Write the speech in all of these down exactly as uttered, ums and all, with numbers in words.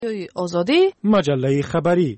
آزادی مجله خبری.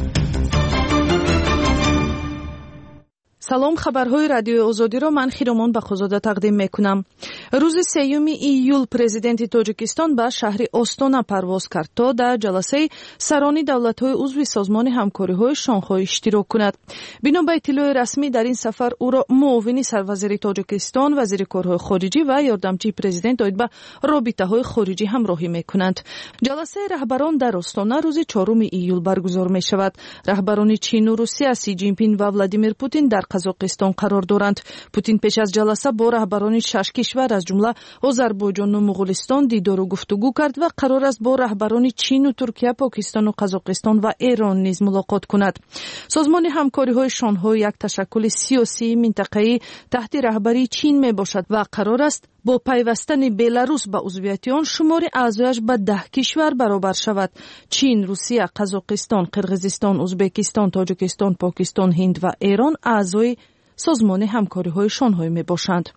سلام، خبرهای رادیوی آزادی را من خیرمان بخوزاده تقدیم میکنم. روز سیوم ایول پرزیدنت تاجیکستان به شهر آستانا پرواز کرد تا در جلسه سرانی دولت‌های عضو سازمان همکاری‌های شانگهای اشتراک کند. بنا به اطلاع رسمی در این سفر او را معاون سروزیر تاجیکستان، وزیر کارهای خارجی و یاردمچی پرزیدنت اوید به رابطه‌های خارجی همراهی میکنند. جلسه رهبران در آستانا روز چهارم ایول برگزار میشود. رهبران چین و روسیه سی جین پینگ و ولادیمیر پوتین در قزاقستان قرار دارند. پوتین پیش از جلسه با رهبران شش کشور از جمله آذربایجان و مغولستان دیدار و گفتگو کرد و قرار است با رهبران چین و ترکیه، پاکستان و قزاقستان و ایران نیز ملاقات کند. سازمان همکاری‌های شانگهای یک تشکل سیاسی منطقه‌ای تحت رهبری چین میباشد و قرار است با پیوستن بلاروس به عضویت آن شمار اعضایش به ده کشور برابر شود. چین، روسیه، قزاقستان، قرقیزستان، ازبکستان، تاجیکستان، پاکستان، هند و ایران اعضای سازمان همکاری‌های شانگهای میباشند.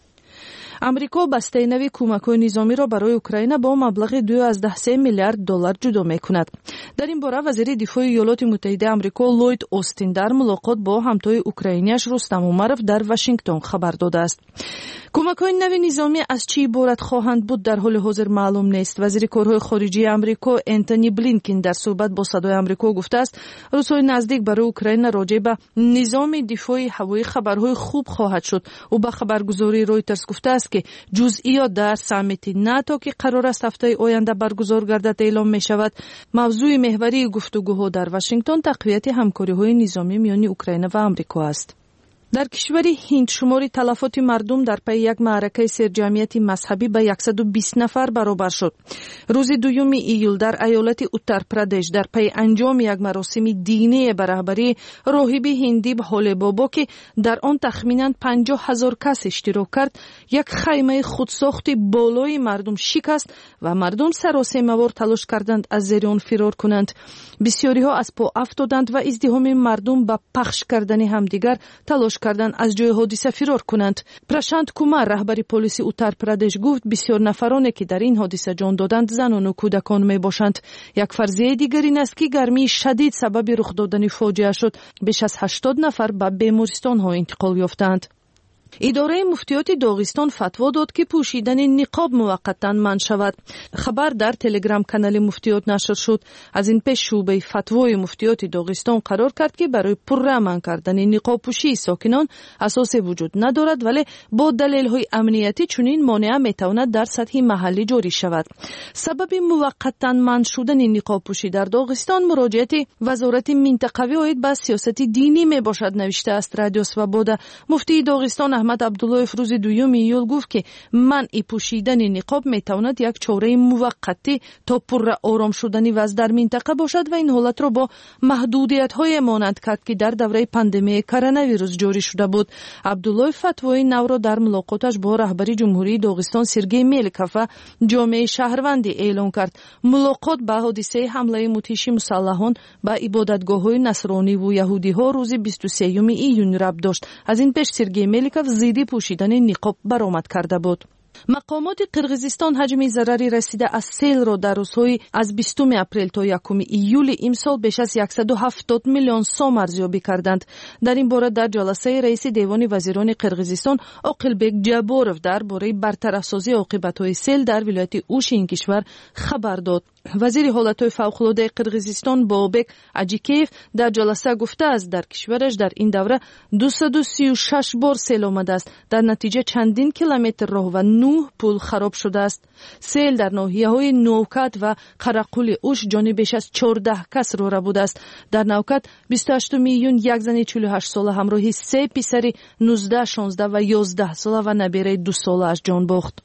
امریکا بسته نوی کمک‌های نظامی را برای اوکراین با مبلغ دو ازده سه میلیارد دلار جدا می‌کند. در این باره وزیر دفاع ایالات متحده آمریکا لوید اوستین در ملاقات با همتای اوکراینیش رستم امروف در واشنگتن خبر داده است. کمک‌های نوی نظامی از چی عبارت خواهند بود در حال حاضر معلوم نیست. وزیر کارهای خارجی آمریکا انتونی بلینکن در صحبت با صدای آمریکا گفته است روزهای نزدیک برای اوکراین راجع به نظام دفاعی هوایی خبرهای خوب خواهد شد. او به خبرگزاری رویترز گفته است که جزئیات در سامیت ناتو که قرار است هفته آینده برگزار گردد اعلام می شود. موضوع محوری گفتگوها در واشنگتن تقویت همکاری‌های نظامی میان اوکراین و آمریکا است. در کشور هند شمار تلفات مردم در پی یک معرکه سرجمعیت مذهبی به صد و بیست نفر برابر شد. روز دوم ایول در ایالت اتر پردش در پی انجام یک مراسم دینی به رهبری راهب هندی بهول بابا که در آن تخمیناً پنجاه هزار کس اشتراک کرد، یک خیمه خودساخت بالای مردم شکست و مردم سراسیمه‌وار تلاش کردند از زیر آن فرار کنند. بسیاری ها از پا افتادند و ازدحام مردم به پخش کردن همدیگر تلاش کردند از جای حادثه فرار کنند. پرشانت کومار رهبر پلیس اتر پردش گفت بسیار نفرانی که در این حادثه جان دادند زنان و کودکان می باشند. یک فرضیه دیگر این است که گرمی شدید سبب رخ دادن فاجعه شد. بیش از هشتاد نفر به بیمارستان ها انتقال یافتند. اداره مفتیات داغستان فتوا داد که پوشیدن نقاب موقتا منع شود. خبر در تلگرام کانال مفتیات نشر شد. از این پیش شعبه فتوای مفتیات داغستان قرار کرد که برای پرامن کردن نقاب پوشی ساکنان اساس وجود ندارد، ولی با دلایل امنیتی چنین مانع میتواند در سطح محلی جاری شود. سبب موقتا منع شدن نقاب پوشی در داغستان مراجعت وزارت منطقوی اوید به سیاست دینی میباشد، نوشته است رادیو سوابودا. مفتی داغستان احمد عبدالله روز دوم ایول گفت که منع پوشیدن نقاب میتواند یک چاره موقتی تا پر آرام شدن وضع در منطقه باشد و این حالت را با محدودیت های مانند کرد که در دوره پاندمی کرونا ویروس جاری شده بود. عبدالله فتوای نو را در ملاقاتش با رهبری جمهوری داغستان سرگئی میلکوف و جامعه شهروندی اعلان کرد. ملاقات به حادثه حمله متیش مسلحان به عبادتگاه‌های نصرانی و یهودی ها روز بیست و سوم ایون ربط داشت. از این پیش سرگئی میلکوف زیدی پوشیدن نقاب برآمد کرده بود. مقامات قرقیزستان حجم ضرری رسیده از سیل را در روزهای از بیستم اپریل تا یکم ایول امسال بیش از صد و هفتاد میلیون سوم ارزیابی کردند. در این باره در جلسه رئیس دیوان وزیران قرقیزستان عاقلبک جابوروف درباره برطرف‌سازی عاقبت‌های سیل در ولایت اوش این کشور خبر داد. وزیر حالت‌های فوق‌العاده قرقیزستان بابک اجیکیف در جلسه گفته است در کشورش در این دوره دویست و سی و شش بار سیل آمده است. در نتیجه چندین کیلومتر راه و نه پل خراب شده است. سیل در ناحیه‌های نوکت و قرقل اوش جان بیش از چهارده کس رو ربوده است. در نوکت بیست و هشت میلیون یک زن چهل و هشت ساله همراه سه پسر نوزده، شانزده و یازده ساله و نبیره دو ساله از جان باخت.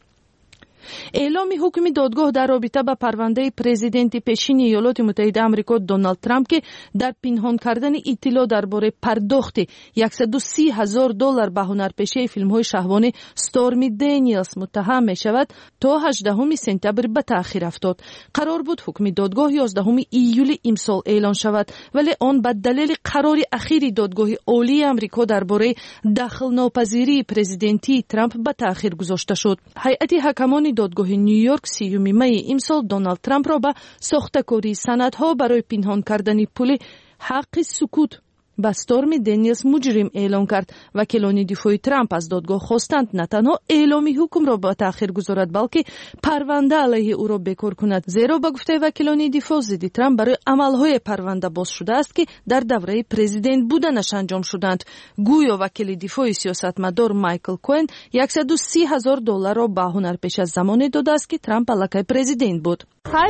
اعلام حکم دادگاه در رابطه با پرونده پرزیدنت پیشین ایالات متحده آمریکا دونالد ترامپ که در پنهان کردن اطلاع درباره پرداخت صد و سی هزار دلار به هنرپیشه فیلم‌های شهوانی استورمی دنیلز متهم می شود تا هجدهم سپتامبر به تأخیر افتاد. قرار بود حکم دادگاه یازدهم ایول امسال اعلان شود، ولی آن به دلیل قرار اخیر دادگاه عالی آمریکا درباره دخل ناپذیری پرزیدنتی ترامپ به تأخیر گذاشته شد. هیئت حکمان فرمانی دادگاه نیویورک سیوم می امسال دونالد ترامپ را به ساخته‌کاری سندها برای پنهان کردن پول حق سکوت به استورمی دنیلز مجرم اعلام کرد. وکیلان دفاعی ترامپ از دادگاه خواستند نه تنها اعلامی حکم را به تأخیر گذارد بلکه پرونده علیه او را بکار کند، زیرا به گفته وکیلان دفاع ضد ترامپ برای عملهای پرونده باز شده است که در دوره پرزیدنت بودنش انجام شدند. گویا وکیل دفاعی سیاستمدار مایکل کوین صد و سی هزار دلار را به هنر پیش از زمان داده است که ترامپ علیه پرزیدنت بود.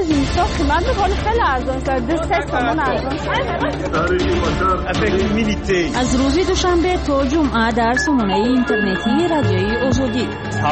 از روز دوشنبه تا جمعه در سامانه اینترنتی رادیوی آزادی.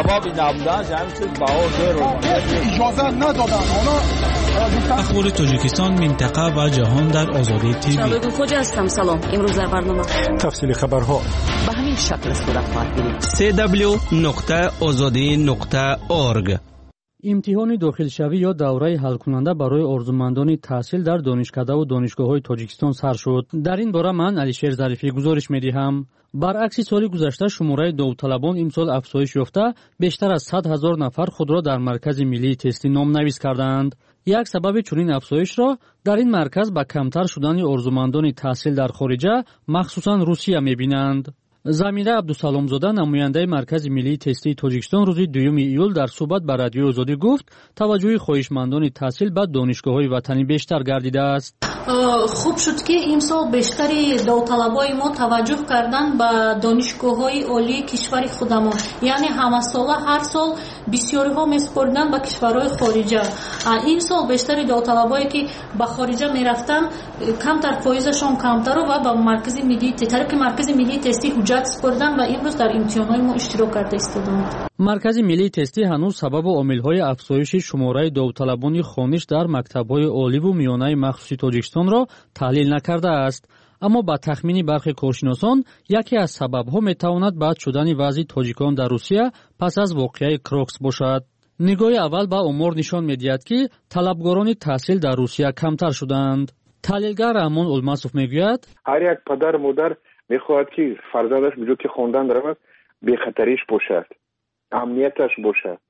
اخبار تاجیکستان، منطقه و جهان در آزادی تیوی. شبکه خوج هستم. سلام. امروز در برنامه تفصیل خبرها به همین شکل صورت خواهد گرفت. سی دبلیو نقطه آزادی نقطه اورگ. امتحان داخلشوی یا دوره حل کننده برای آرزومندان تحصیل در دانشکده و دانشگاه‌های تاجیکستان سر شد. در این باره من علیشیر ظریفی گزارش می‌دهم. برعکس سال گذشته شماره داوطلبان امسال افزایش یافته، بیشتر از صد هزار نفر خود را در مرکز ملی تستی نامنویس کردند. یک سبب چنین افزایش را در این مرکز به کمتر شدن آرزومندان تحصیل در خارجه، مخصوصاً روسیه می‌بینند. زمینه عبدالسلامزاده، نماینده مرکز ملی تستی تاجیکستان، روز دوم ایول در صحبت با رادیو آزادی گفت توجه خواهشمندان تحصیل به دانشگاه‌های وطنی بیشتر گردیده است. خوب شد که امسال بیشتری داوطلبای ما توجه کردن به دانشگاه‌های عالی کشور خودمان، یعنی همه ساله هر سال بسیاری ها میسپردن به کشورهای خارجه. این سال بیشتری داوطلبایی که به خارجه میرفتن کمتر فایزشون کمتر و به مرکز ملی تستی مرکز ملی تستی حجت سپردن و امروز در امتحانات ما اشتراک کرده استادند. مرکز ملی تستی هنوز سبب و عامل‌های افزایش شماره داوطلبان خوانش در مکتب‌های عالی و میانه مخصوصی تاجیکستان را تحلیل نکرده است، اما با تخمین برخی کارشناسان یکی از سبب‌ها می‌تواند بد شدن وضع تاجیکان در روسیه پس از واقعه کروکس باشد. نگاه اول به امور نشان می‌دهد که طلبگاران تحصیل در روسیه کمتر شدند. تحلیلگر رحمان الماسوف میگوید هر یک پدر مادر می‌خواهد که فرزندش به جای که خواندن رود بی خطریش باشد، امنیتش باشد.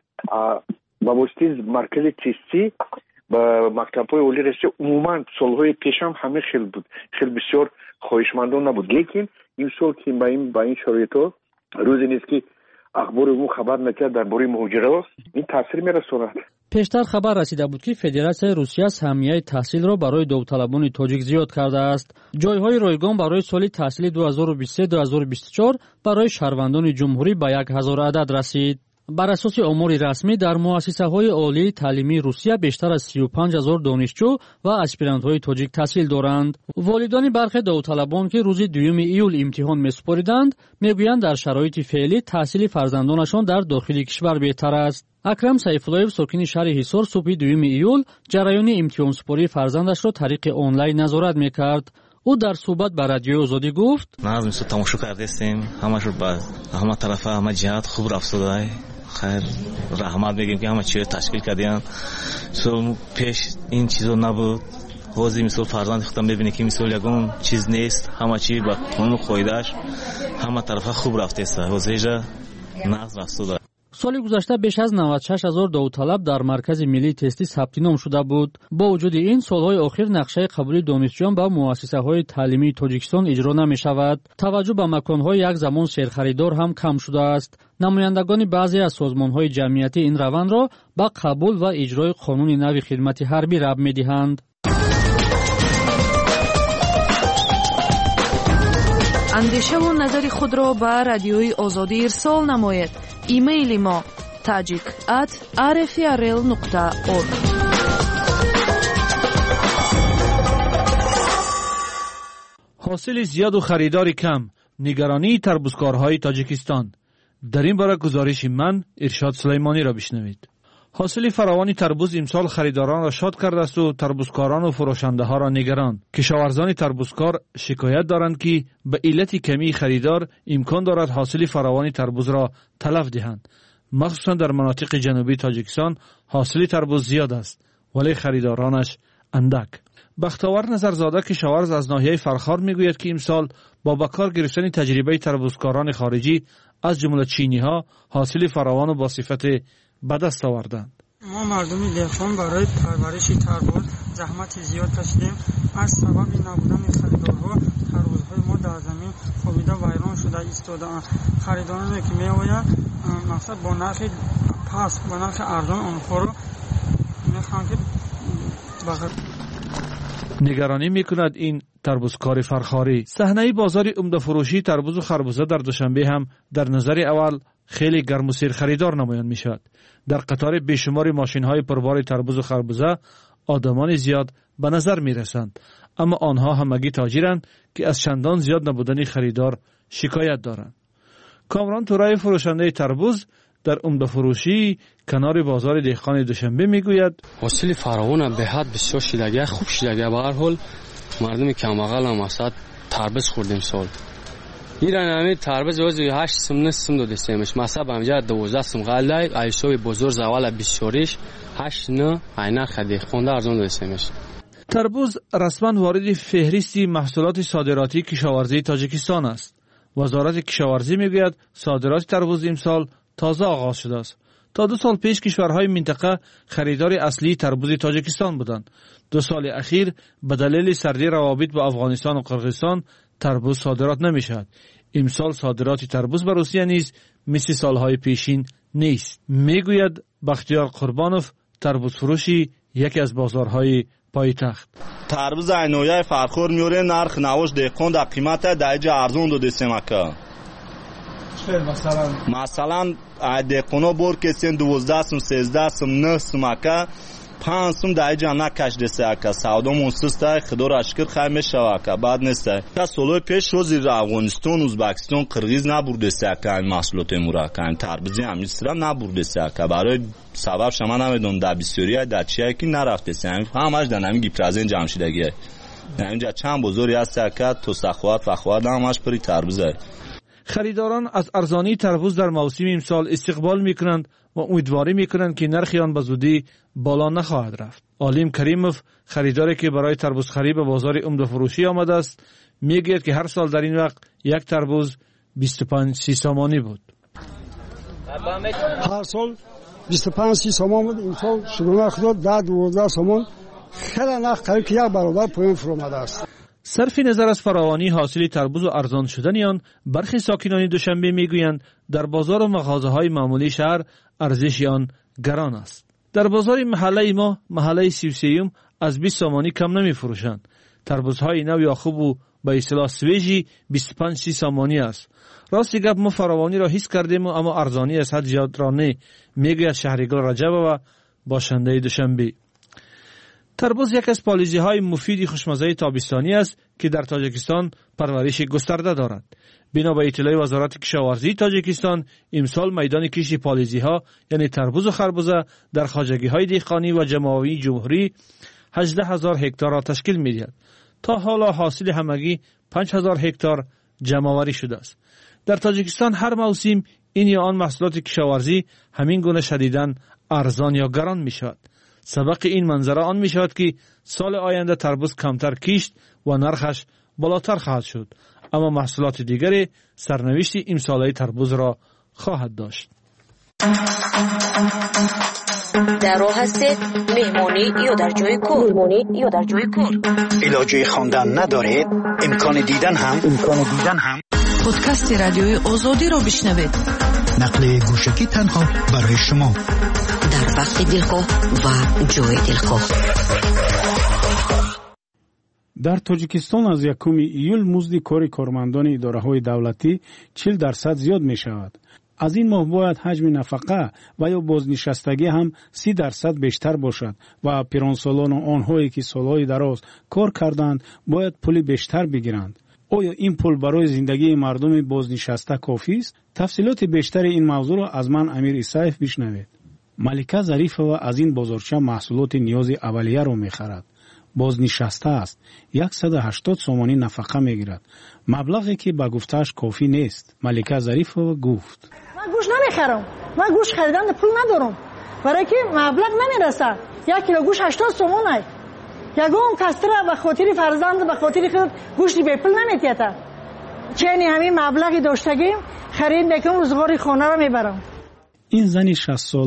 با واسطه مرکز تستی با مکتب‌های عالی رسید عموما سال‌های پیش هم همه خیلی بود، خیلی بسیار خواهشمندان نبود، لیکن این سال که با این با این شرایط‌ها روزی نیست که اخبار عموم خبر نکرد درباره مهاجرت، این تاثیر می‌رساند. پیشتر خبر رسیده بود که فدراسیون روسیه سهمیه تحصیل را برای داوطلبان تاجیک زیاد کرده است. جایهای رایگان برای سال تحصیلی دو هزار و بیست و سه دو هزار و بیست و چهار برای شهروندان جمهوری به یک هزار عدد رسید. بر اساس آمار رسمی در مؤسسه‌های عالی تعلیمی روسیه بیشتر از سی و پنج هزار دانشجو و اسپیرانت‌های تاجیک تحصیل دارند. والدان برخی داوطلبان که روز دوم ایول امتحان می‌سپاریدند، میگویند در شرایط فعلی تحصیل فرزندانشان در داخل کشور بهتر است. اکرم سیفالایف ساکن شهر حصار صبح دوم ایول جریان امتحان سپاری فرزندش را طریق آنلاین نظارت می‌کرد. او در صحبت با رادیو آزادی گفت: ما از مثل تماشا کرده استیم، همه شو با همه طرفه همه جهات خوب رفت شده. خیر رحمت میگیم که همه چیز تشکیل کردیم. سو پیش این چیزو نبود. حوزی مثل فرزند خودم ببینه که مثل یگون چیز نیست، همه چی با قانون قاعده‌اش همه طرفه خوب رفته است. حوزیجا نقض رفته. سال گذشته بیش از نود و شش هزار داوطلب در مرکز ملی تستی ثبت نام شده بود. با وجود این سالهای اخیر نقشه قبول دانشجویان به مؤسسه‌های تعلیمی تاجیکستان اجرا نمی‌شود. توجه به مکان‌های یک زمان سرخریدار هم کم شده است. نمایندگان بعضی از سازمان‌های جمعیتی این روند را با قبول و اجرای قانون نو خدمت حربی ربط می‌دهند. اندیشه و نظر خود را به رادیوی آزادی ارسال نماید. ایمیل ما tajik at r f r l نقطه org. حاصل زیاد و خریدار کم، نگرانی تربوزکارهای تاجیکستان. در این باره گزارش من ارشاد سلیمانی را بشنوید. حاصل فراوان تربوز امسال خریداران را شاد کرده است و تربوزکاران و فروشنده ها را نگران. کشاورزان تربوزکار شکایت دارند که به علت کمی خریدار امکان دارد حاصل فراوان تربوز را تلف دهند. مخصوصا در مناطق جنوبی تاجیکستان حاصل تربوز زیاد است ولی خریدارانش اندک. بختاور نظرزاده کشاورز از ناحیه فرخار میگوید که امسال با بکار گرفتن تجربه تربوزکاران خارجی از جمله چینی ها حاصل فراوان و با صفت به دست آوردند. ما مردم دهقان برای پرورش تربوز زحمت زیاد کشیدیم. از سبب نبودن خریدارها تربوزهای ما در زمین خوابیده ویران شده ایستاده‌اند. خریدارانی که میآیند مقصد با نرخ پس با نرخ ارزان آنها را میخواهند که بخر. نگرانی میکند این تربوزکار فرخاری. صحنه بازار عمده فروشی تربوز و خربوزه در دوشنبه هم در نظر اول خیلی گرم و سیر خریدار نمایان میشد. در قطار بیشمار ماشین های پربار تربوز و خربوزه آدمان زیاد به نظر می رسند، اما آنها همگی تاجرند که از چندان زیاد نبودن خریدار شکایت دارند. کامران تورای فروشنده تربوز در عمده فروشی کنار بازار دهقان دوشنبه میگوید حاصل فراوان به حد بسیار شیلگی خوب شیلگی. به هر حال مردم کماقل هم اصلا تربوز خوردیم سال. ایران همین تربوز وزن هشت سم نصم دو دستیمش مثلا همجا دوازده سم غلای ایشوی بزرگ زوال بسیاریش هشت نه عینه خدی خونده ارزان دو دستیمش. تربوز رسما وارد فهرست محصولات صادراتی کشاورزی تاجیکستان است. وزارت کشاورزی میگوید صادرات تربوز امسال تازه آغاز شده است. تا دو سال پیش کشورهای منطقه خریدار اصلی تربوز تاجیکستان بودند. دو سال اخیر به دلیل سردی روابط با افغانستان و قرقیزستان تربوز صادرات نمی شود. امسال صادرات تربوز به روسیه نیز مثل سالهای پیشین نیست. میگوید بختیار قربانوف، تربوز فروشی یکی از بازارهای پایتخت. تربوز اینویه فرخور میوره نرخ نوش دهقان در قیمت دایجا ارزون دو دسمکه. مثلا مثلا دهقانا بور کسین دوازده سم سیزده سم نه سمکه پنج سم دایجا نکش دسته که سودا منسسته خدور اشکر خیمه شوه که بعد نیسته که سالوی پیش روزی افغانستان ازبکستان قرغیز نبورده سه که این محصولات مورا که این تربوزی هم نیسترا نبورده سه که برای سبب شما نمیدون در بسیاری در چیه که نرفته سه همش در نمی گیپرازین جمشیدگیه اینجا چند بزرگی هست که تو سخوات و خواد همش پری تربوزه. خریداران از ارزانی تربوز در موسم امسال استقبال میکنند و امیدواری میکنند که نرخ آن به زودی بالا نخواهد رفت. عالم کریموف، خریداری که برای تربوز خرید به بازار عمده فروشی آمده است، میگوید که هر سال در این وقت یک تربوز بیست و پنج سی سامانی بود. هر سال بیست و پنج سی سامان بود. امسال شروع شد ده دوازده سامان. خیلی نرخ قریب که یک برابر پایین فرو آمده است. صرف نظر از فراوانی حاصل تربوز و ارزان شدن آن، برخی ساکنان دوشنبه میگویند در بازار و مغازه‌های معمولی شهر ارزش آن گران است. در بازار محله ما، محله سی و سه از بیست سامانی کم نمی فروشند. تربوزهای نو یا خوب و به اصطلاح سویجی بیست و پنج سی سامانی است. راستی گپ ما فراوانی را حس کردیم اما ارزانی از حد زیاد را نه، میگوید شهریگل رجب و باشنده دوشنبه. تربوز یک از پالیزی های مفید خوشمزه تابستانی است که در تاجیکستان پرورش گسترده دارد. بنا به اطلاع وزارت کشاورزی تاجیکستان، امسال میدان کشت پالیزی ها یعنی تربوز و خربوزه در خواجگی های دهقانی و جمعآوری جمهوری هجده هزار هکتار را تشکیل می‌دهد. تا حالا حاصل همگی پنج هزار هکتار جمعآوری شده است. در تاجیکستان هر موسم این یا آن محصولات کشاورزی همین گونه شدیداً ارزان یا گران می‌شود. سبق این منظره آن می شود که سال آینده تربوز کمتر کشت و نرخش بالاتر خواهد شد، اما محصولات دیگری سرنوشت امساله تربوز را خواهد داشت. در راه هستید مهمانی یا در جای کار مهمانی یا در جای کار علاجه خواندن ندارید، امکان دیدن هم امکان دیدن هم پادکست رادیوی آزادی را بشنوید. نقل گوشکی تنها برای شما در وقت دلخواه و جای دلخواه. در تاجیکستان از یکم ایول مزد کار کارمندان اداره‌های دولتی چهل درصد زیاد می شود. از این ماه باید حجم نفقه و یا بازنشستگی هم سی درصد بیشتر باشد و پیرانسالان و آنهایی که سالهای دراز کار کردند باید پول بیشتر بگیرند. آیا این پول برای زندگی مردم بازنشسته کافی است؟ تفصیلات بیشتر این موضوع را از من امیر ایسایف بشنوید. ملکه ظریفова از این بازارچه محصولات نیاز اولیه را می‌خرد. بازنشسته است. صد و هشتاد سومانی نفقه می‌گیرد. مبلغی که به گفته‌اش کافی نیست. ملکه ظریفова گفت: من گوش نمی‌خرم. من گوش خریدن پول ندارم. برای که مبلغ نمی‌رسه. یک کیلو گوش هشتاد سومون است. یگام کستره به خاطر فرزند به خاطر خود گوشت به پول نمی‌تیته. چنین همین مبلغی داشتگیم خرید میکنم روزگاری خانه را میبرم. این زن شصت ساله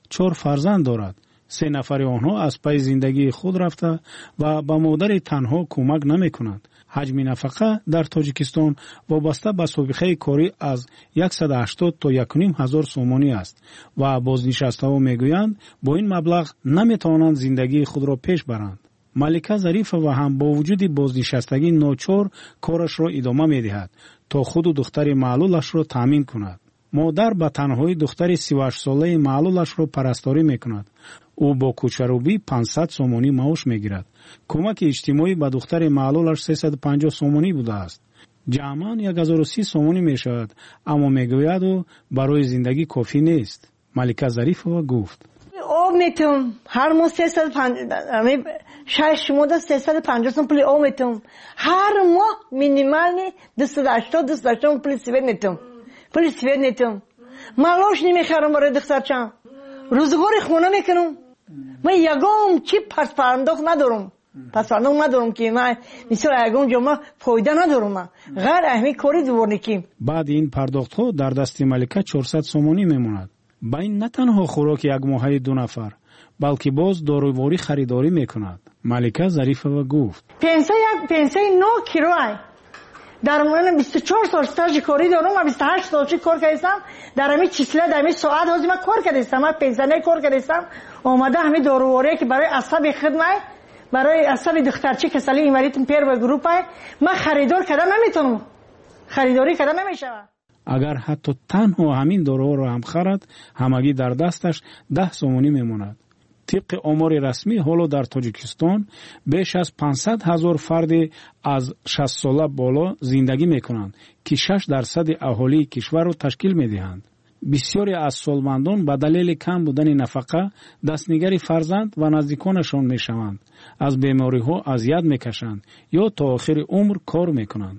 چهار فرزند دارد. سه نفر آنها از پای زندگی خود رفته و به مادر تنها کمک نمی کنند. حجم نفقه در تاجیکستان وابسته به سابقه کاری از صد و هشتاد تا یک و نیم هزار سومانی است و بازنشسته‌ها میگویند با این مبلغ نمیتوانند زندگی خود را پیش برند. ملکه ظریفه و هم با وجود بازنشستگی ناچار کارش را ادامه میدهد تا خود و دختر معلولش را تامین کند. مادر به تنهایی دختر سی و هشت ساله معلولش را پرستاری میکند. او با کوچروبی پانصد سومانی معاش میگیرد. کمک اجتماعی به دختر معلولش سیصد و پنجاه سومانی بوده است. جمعاً هزار و سی سومانی میشود، اما میگوید او برای زندگی کافی نیست. ملکه ظریفه گفت: آب میتونم هر ماه سیصد و پنجاه شش ماه سیصد و پنجاه سوم پول آب میتونم. هر ماه مینیمالی دویست و هشتاد دویست و هشتاد پول سوئد میتونم. پول سوئد میتونم. مالاش نمیخرم برای دخترچم. روزگار خونه میکنم. من یگام چی پس پرداخت ندارم. پس پرداخت ندارم که من مثل یگام جمعه فایده ندارم. من غیر اهمی کاری دوباره نکیم. بعد این پرداخت ها در دست ملکه چهارصد سومانی میموند. با این نه تنها خوراک یک ماهه دو نفر بلکه باز دارویواری خریداری میکند. ملکه ظریفه و گفت: پنسه یک پنسه نه کیلوه. در من بیست و چهار سال استاژ کاری دارم و بیست و هشت سال کار کردم. در همین چیسله در همین ساعت هازی من کار کردم. من پنسیونر کار کردم. اومده همین دارویواری که برای عصب خدمت برای عصب دخترچه کسلی اینوریتم پیر و گروپ های من خریدار کردن نمیتونم. خریداری کردن نمیشه. اگر حتی تنها همین داروها را هم خرد، همگی در دستش ده سومانی میموند. طبق آمار رسمی حالا در تاجیکستان بیش از پانصد هزار فرد از شصت ساله بالا زندگی میکنند که شش درصد اهالی کشور را تشکیل میدهند. بسیاری از سالمندان به دلیل کم بودن نفقه دستنگری فرزند و نزدیکانشان میشوند. از بیماری ها اذیت میکشند یا تا آخر عمر کار میکنند.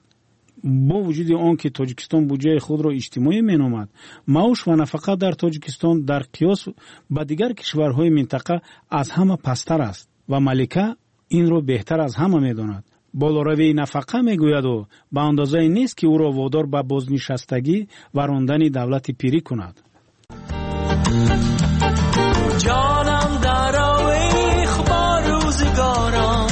با وجود آن که تاجیکستان بودجه خود را اجتماعی مینامد، معاش و نفقه در تاجیکستان در قیاس با دیگر کشورهای منطقه از همه پستر است و ملکه این را بهتر از همه میداند. بالاروی نفقه میگوید و به اندازه نیست که او را وادار به بازنشستگی و راندن دولت پیری کند. جانم در آویخ با روزگارم،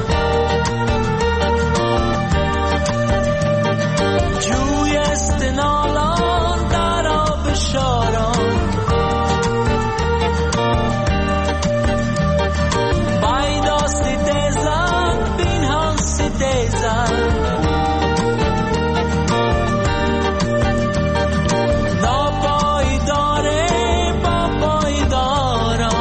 جوی استنالان در آب شارم، بایداستی دیزن بین هانسی دیزن، ناپایی داره با پایی دارم.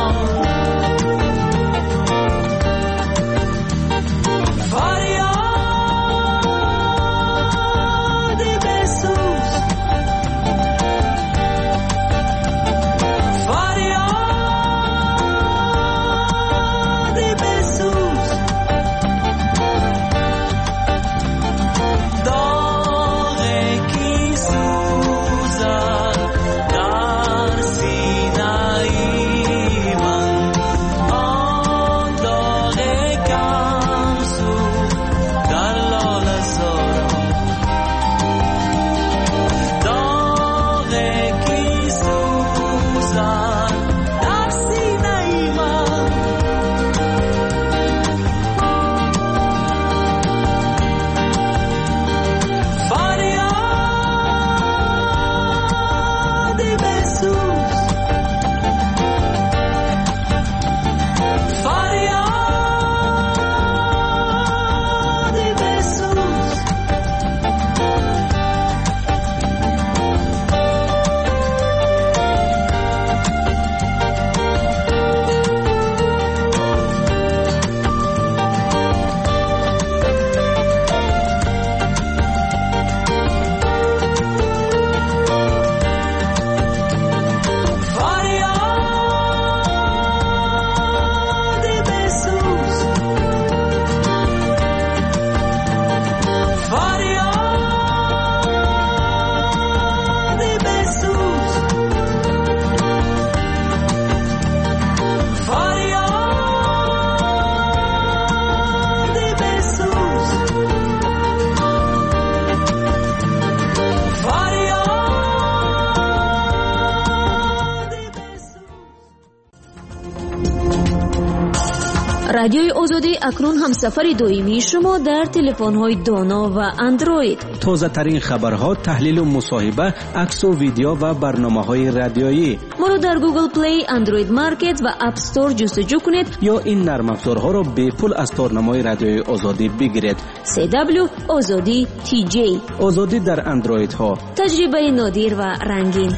رادیوی آزادی اکنون هم سفر دویمی شما در تلفن‌های دانا و اندروید. تازه ترین خبرها، تحلیل و مصاحبه، عکس و ویدیو و برنامه‌های رادیویی. ما رو در گوگل پلی، اندروید مارکت و اپ استور جستجو کنید یا این نرم افزارها را به پول از تارنمای رادیوی آزادی بگیرید. سی دبلیو آزادی تی جی. آزادی در اندروید ها. تجربه نادر و رنگین.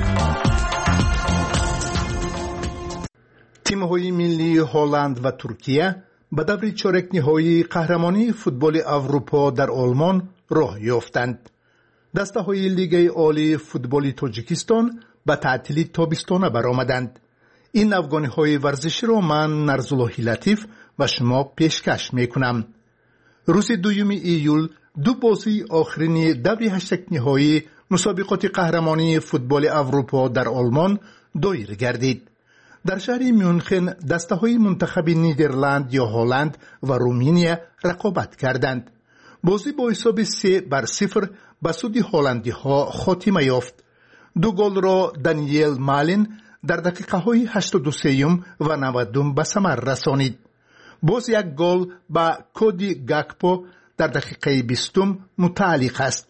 تیم‌های ملی هلند و ترکیه به دور چهارک نهایی قهرمانی فوتبال اروپا در آلمان راه یافتند. دسته‌های لیگ عالی فوتبال تاجیکستان به تعطیلی تابستانه برآمدند. این افغانی‌های ورزشی را من نرزالله لطیف و شما پیشکش می‌کنم. روز دوم ایول دو بازی آخرین دور هشتک نهایی مسابقات قهرمانی فوتبال اروپا در آلمان دایر گردید. در شهر میونخن دسته‌های منتخب نیدرلند یا هلند و رومانیا رقابت کردند. بازی با حساب سه بر صفر به سود هلندی‌ها خاتمه یافت. دو گل را دانیل مالین در دقیقه‌های هشتاد و سه و نود به ثمر رسانید. باز یک گل به کودی گاکپو در دقیقه بیستم متعلق است.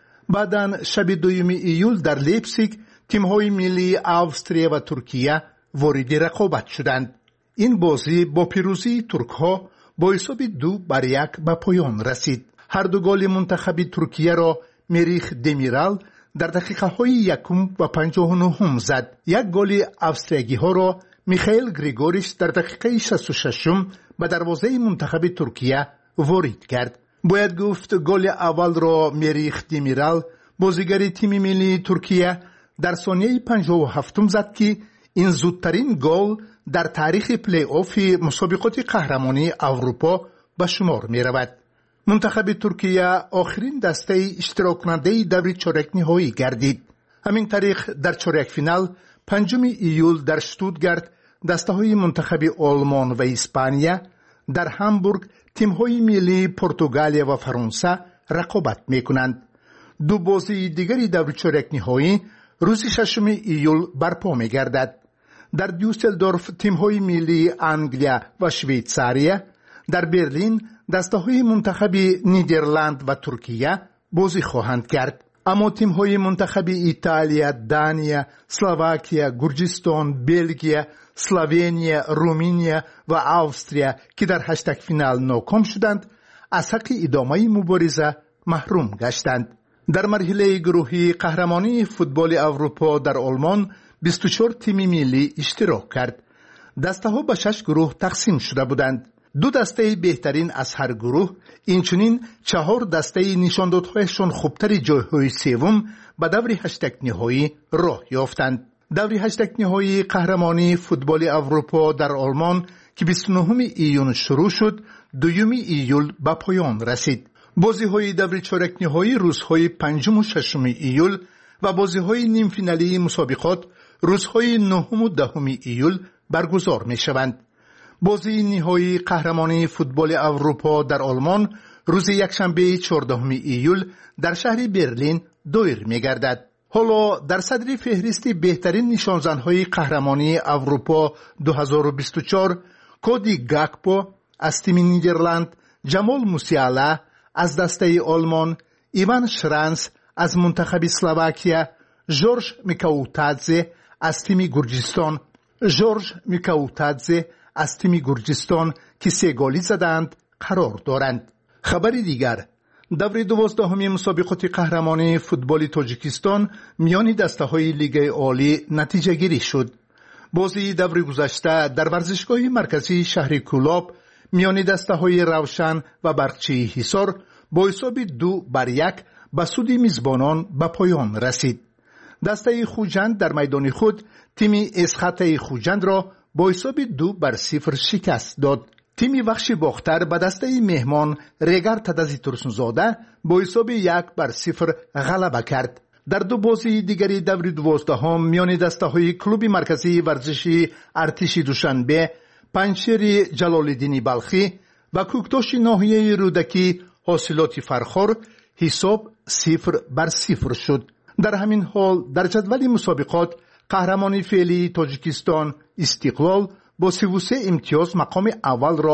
بعداً شب دوم ایول در لیپزیگ تیم‌های ملی استرالیا و ترکیه وارد رقابت شدند. این بازی با پیروزی ترک‌ها با حساب دو بر یک به پایان رسید. هر دو گل منتخب ترکیه را مریخ دمیرال در دقیقه های یکم و پنجاه و نهم زد. یک گل استرالیایی ها را میخائیل گریگوریش در دقیقه شصت و شش به دروازه منتخب ترکیه وارد کرد. باید گفت گل اول را مریخ دمیرال بازیگر تیم ملی ترکیه در ثانیه پنجاه و هفت زد که این زودترین گل در تاریخ پلی آف مسابقات قهرمانی اروپا به شمار می رود. منتخب ترکیه آخرین دسته اشتراک کننده دور چهارک نهایی گردید. همین طریق در چهارک فینال پنجم ایول در شتوتگارت دسته های منتخب آلمان و اسپانیا، در هامبورگ تیم های ملی پرتغالیا و فرانسه رقابت می کنند. دو بازی دیگری دور چهارک نهایی روز ششم ایول برپا می گردد. در دیوسلدورف تیم های ملی انگلیا و شویتزاریا، در برلین دسته های منتخب نیدرلند و ترکیه بازی خواهند کرد. اما تیم های منتخب ایتالیا، دانیا، اسلواکیا، گرجستان، بلژیک، اسلوونیا، رومانیا و استرالیا که در هشتگ فینال ناکام شدند، از حق ادامه مبارزه محروم گشتند. در مرحله گروهی قهرمانی فوتبال اروپا در آلمان بیست و چهار تیم ملی اشتراک کرد. دسته ها به شش گروه تقسیم شده بودند. دو دسته بهترین از هر گروه، اینچنین چهار دسته نشاندادهایشان خوبتر جایهای سوم به دور هشتگ نهایی راه یافتند. دور هشتگ نهایی قهرمانی فوتبال اروپا در آلمان که بیست و نه ایون شروع شد، دوم ایول به پایان رسید. بازی های دور چهارک نهایی روزهای پنجم و ششم ایول و بازی های نیم فینالی مسابقات روزهای نهم و دهم ایول برگزار می شوند. بازی نهایی قهرمانی فوتبال اروپا در آلمان روز یکشنبه چهاردهم ایول در شهر برلین دایر می گردد. حالا در صدر فهرست بهترین نشانزنهای قهرمانی اروپا دو هزار و بیست و چهار کودی گاکپو از تیم نیدرلند، جمال موسیالا از دسته آلمان، ایوان شرانس از منتخب اسلواکیا، جورج میکاوتادزه از تیم گرجستان، جورج میکاوتادزه از تیم گرجستان که سه گلی زدند قرار دارند. خبری دیگر، دور دوازدهم مسابقات قهرمانی فوتبال تاجیکستان میان دسته‌های لیگ عالی نتیجه گیری شد. بازی دور گذشته در ورزشگاه مرکزی شهر کولاب میان دسته‌های روشن و برقچی حصار با حساب دو بر یک به سود میزبانان به پایان رسید. دسته خوجند در میدان خود تیم اسخط خوجند را با حساب دو بر صفر شکست داد. تیم وخش باختر به دسته مهمان ریگر تدزی ترسنزاده با حساب یک بر صفر غلبه کرد. در دو بازی دیگری دور دوازدهم میان دسته های کلوب مرکزی ورزشی ارتش دوشنبه، پنجشیر جلال‌الدین بلخی و کوکتاش ناحیه رودکی حاصلات فرخار حساب صفر بر صفر شد. در همین حال در جدول مسابقات قهرمانی فعلی تاجیکستان استقلال با سی و سه امتیاز مقام اول را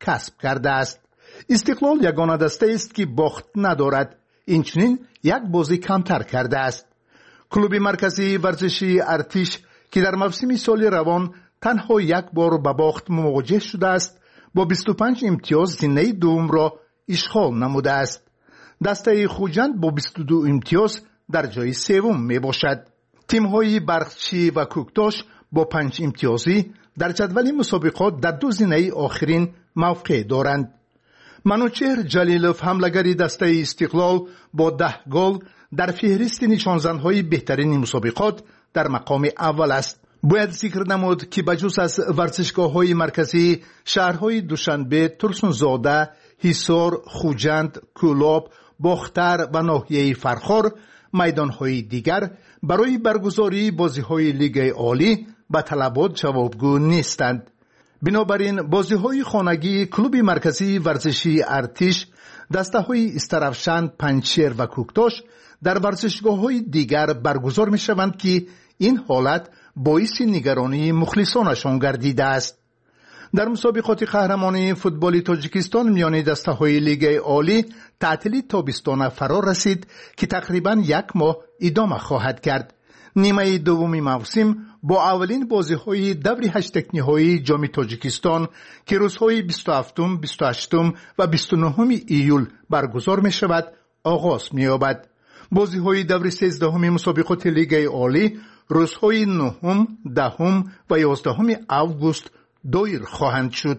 کسب کرده است. استقلال یگانه دسته است که باخت ندارد. اینچنین یک بازی کمتر کرده است. کلوب مرکزی ورزشی ارتش که در موسم سال روان تنها یک بار به باخت مواجه شده است، با بیست و پنج امتیاز زینه دوم را اشغال نموده است. دسته خوجند با بیست و دو امتیاز در جای سوم می باشد. تیم‌های برخچی و کوکتاش با پنج امتیازی در جدول مسابقات در دو زینه آخرین موقع دارند. منوچهر جلیلوف حمله‌گر دسته استقلال با ده گل در فهرست نشانزن‌های بهترین مسابقات در مقام اول است. باید ذکر نمود که بجز از ورزشگاه‌های مرکزی، شهرهای دوشنبه، ترسونزاده، حصار، خوجند، کولاب، باختر و ناحیه فرخار میدان‌های دیگر برای برگزاری بازی‌های لیگ عالی به طلبات جوابگو نیستند. بنابراین بازی‌های خانگی کلوب مرکزی ورزشی ارتش، دسته‌های استرافشان، پنجشیر و کوکتاش در ورزشگاه‌های دیگر برگزار می‌شوند که این حالت باعث نگرانی مخلصانشان گردیده است. در مسابقات قهرمانی فوتبال تاجیکستان میان دسته‌های لیگ عالی تعطیلی تابستان فرا رسید که تقریباً یک ماه ادامه خواهد کرد. نیمه دوم موسم با اولین بازی‌های دور هشت نهایی جام تاجیکستان که روزهای بیست و هفتم، بیست و هشتم و بیست و نهم ایول برگزار می‌شود آغاز می‌یابد. بازی‌های دور سیزدهم مسابقات لیگ عالی روزهای نهم، دهم و یازدهم آگوست دایر خواهند شد.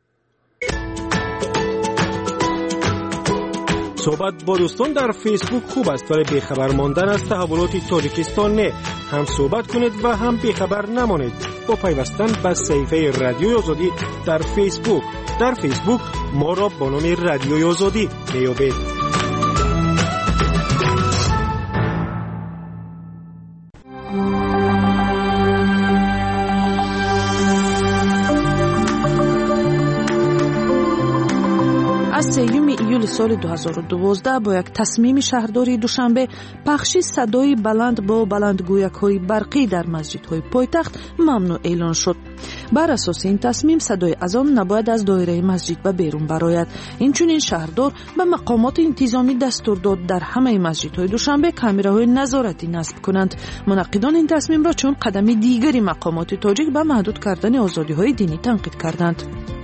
صحبت با دوستان در فیسبوک خوب است، ولی بیخبر ماندن از تحولات تاجیکستان نه. هم صحبت کنید و هم بیخبر نمانید با پیوستن به صفحه رادیوی آزادی در فیسبوک. در فیسبوک ما را با نام رادیوی آزادی میابید. سیوم ایول سال دو هزار و دوازده با یک تصمیم شهرداری دوشنبه پخش صدای بلند با بلندگویک‌های برقی در مسجدهای پایتخت ممنوع اعلان شد. بر اساس این تصمیم صدای اذان نباید از دایره مسجد به بیرون برآید. اینچنین شهردار به مقامات انتظامی دستور داد در همه مسجدهای دوشنبه کامراهای نظارتی نصب کنند. منعقدان این تصمیم را چون قدمی دیگری مقامات تاجیک به محدود کردن آزادی‌های دینی تنقید کردند.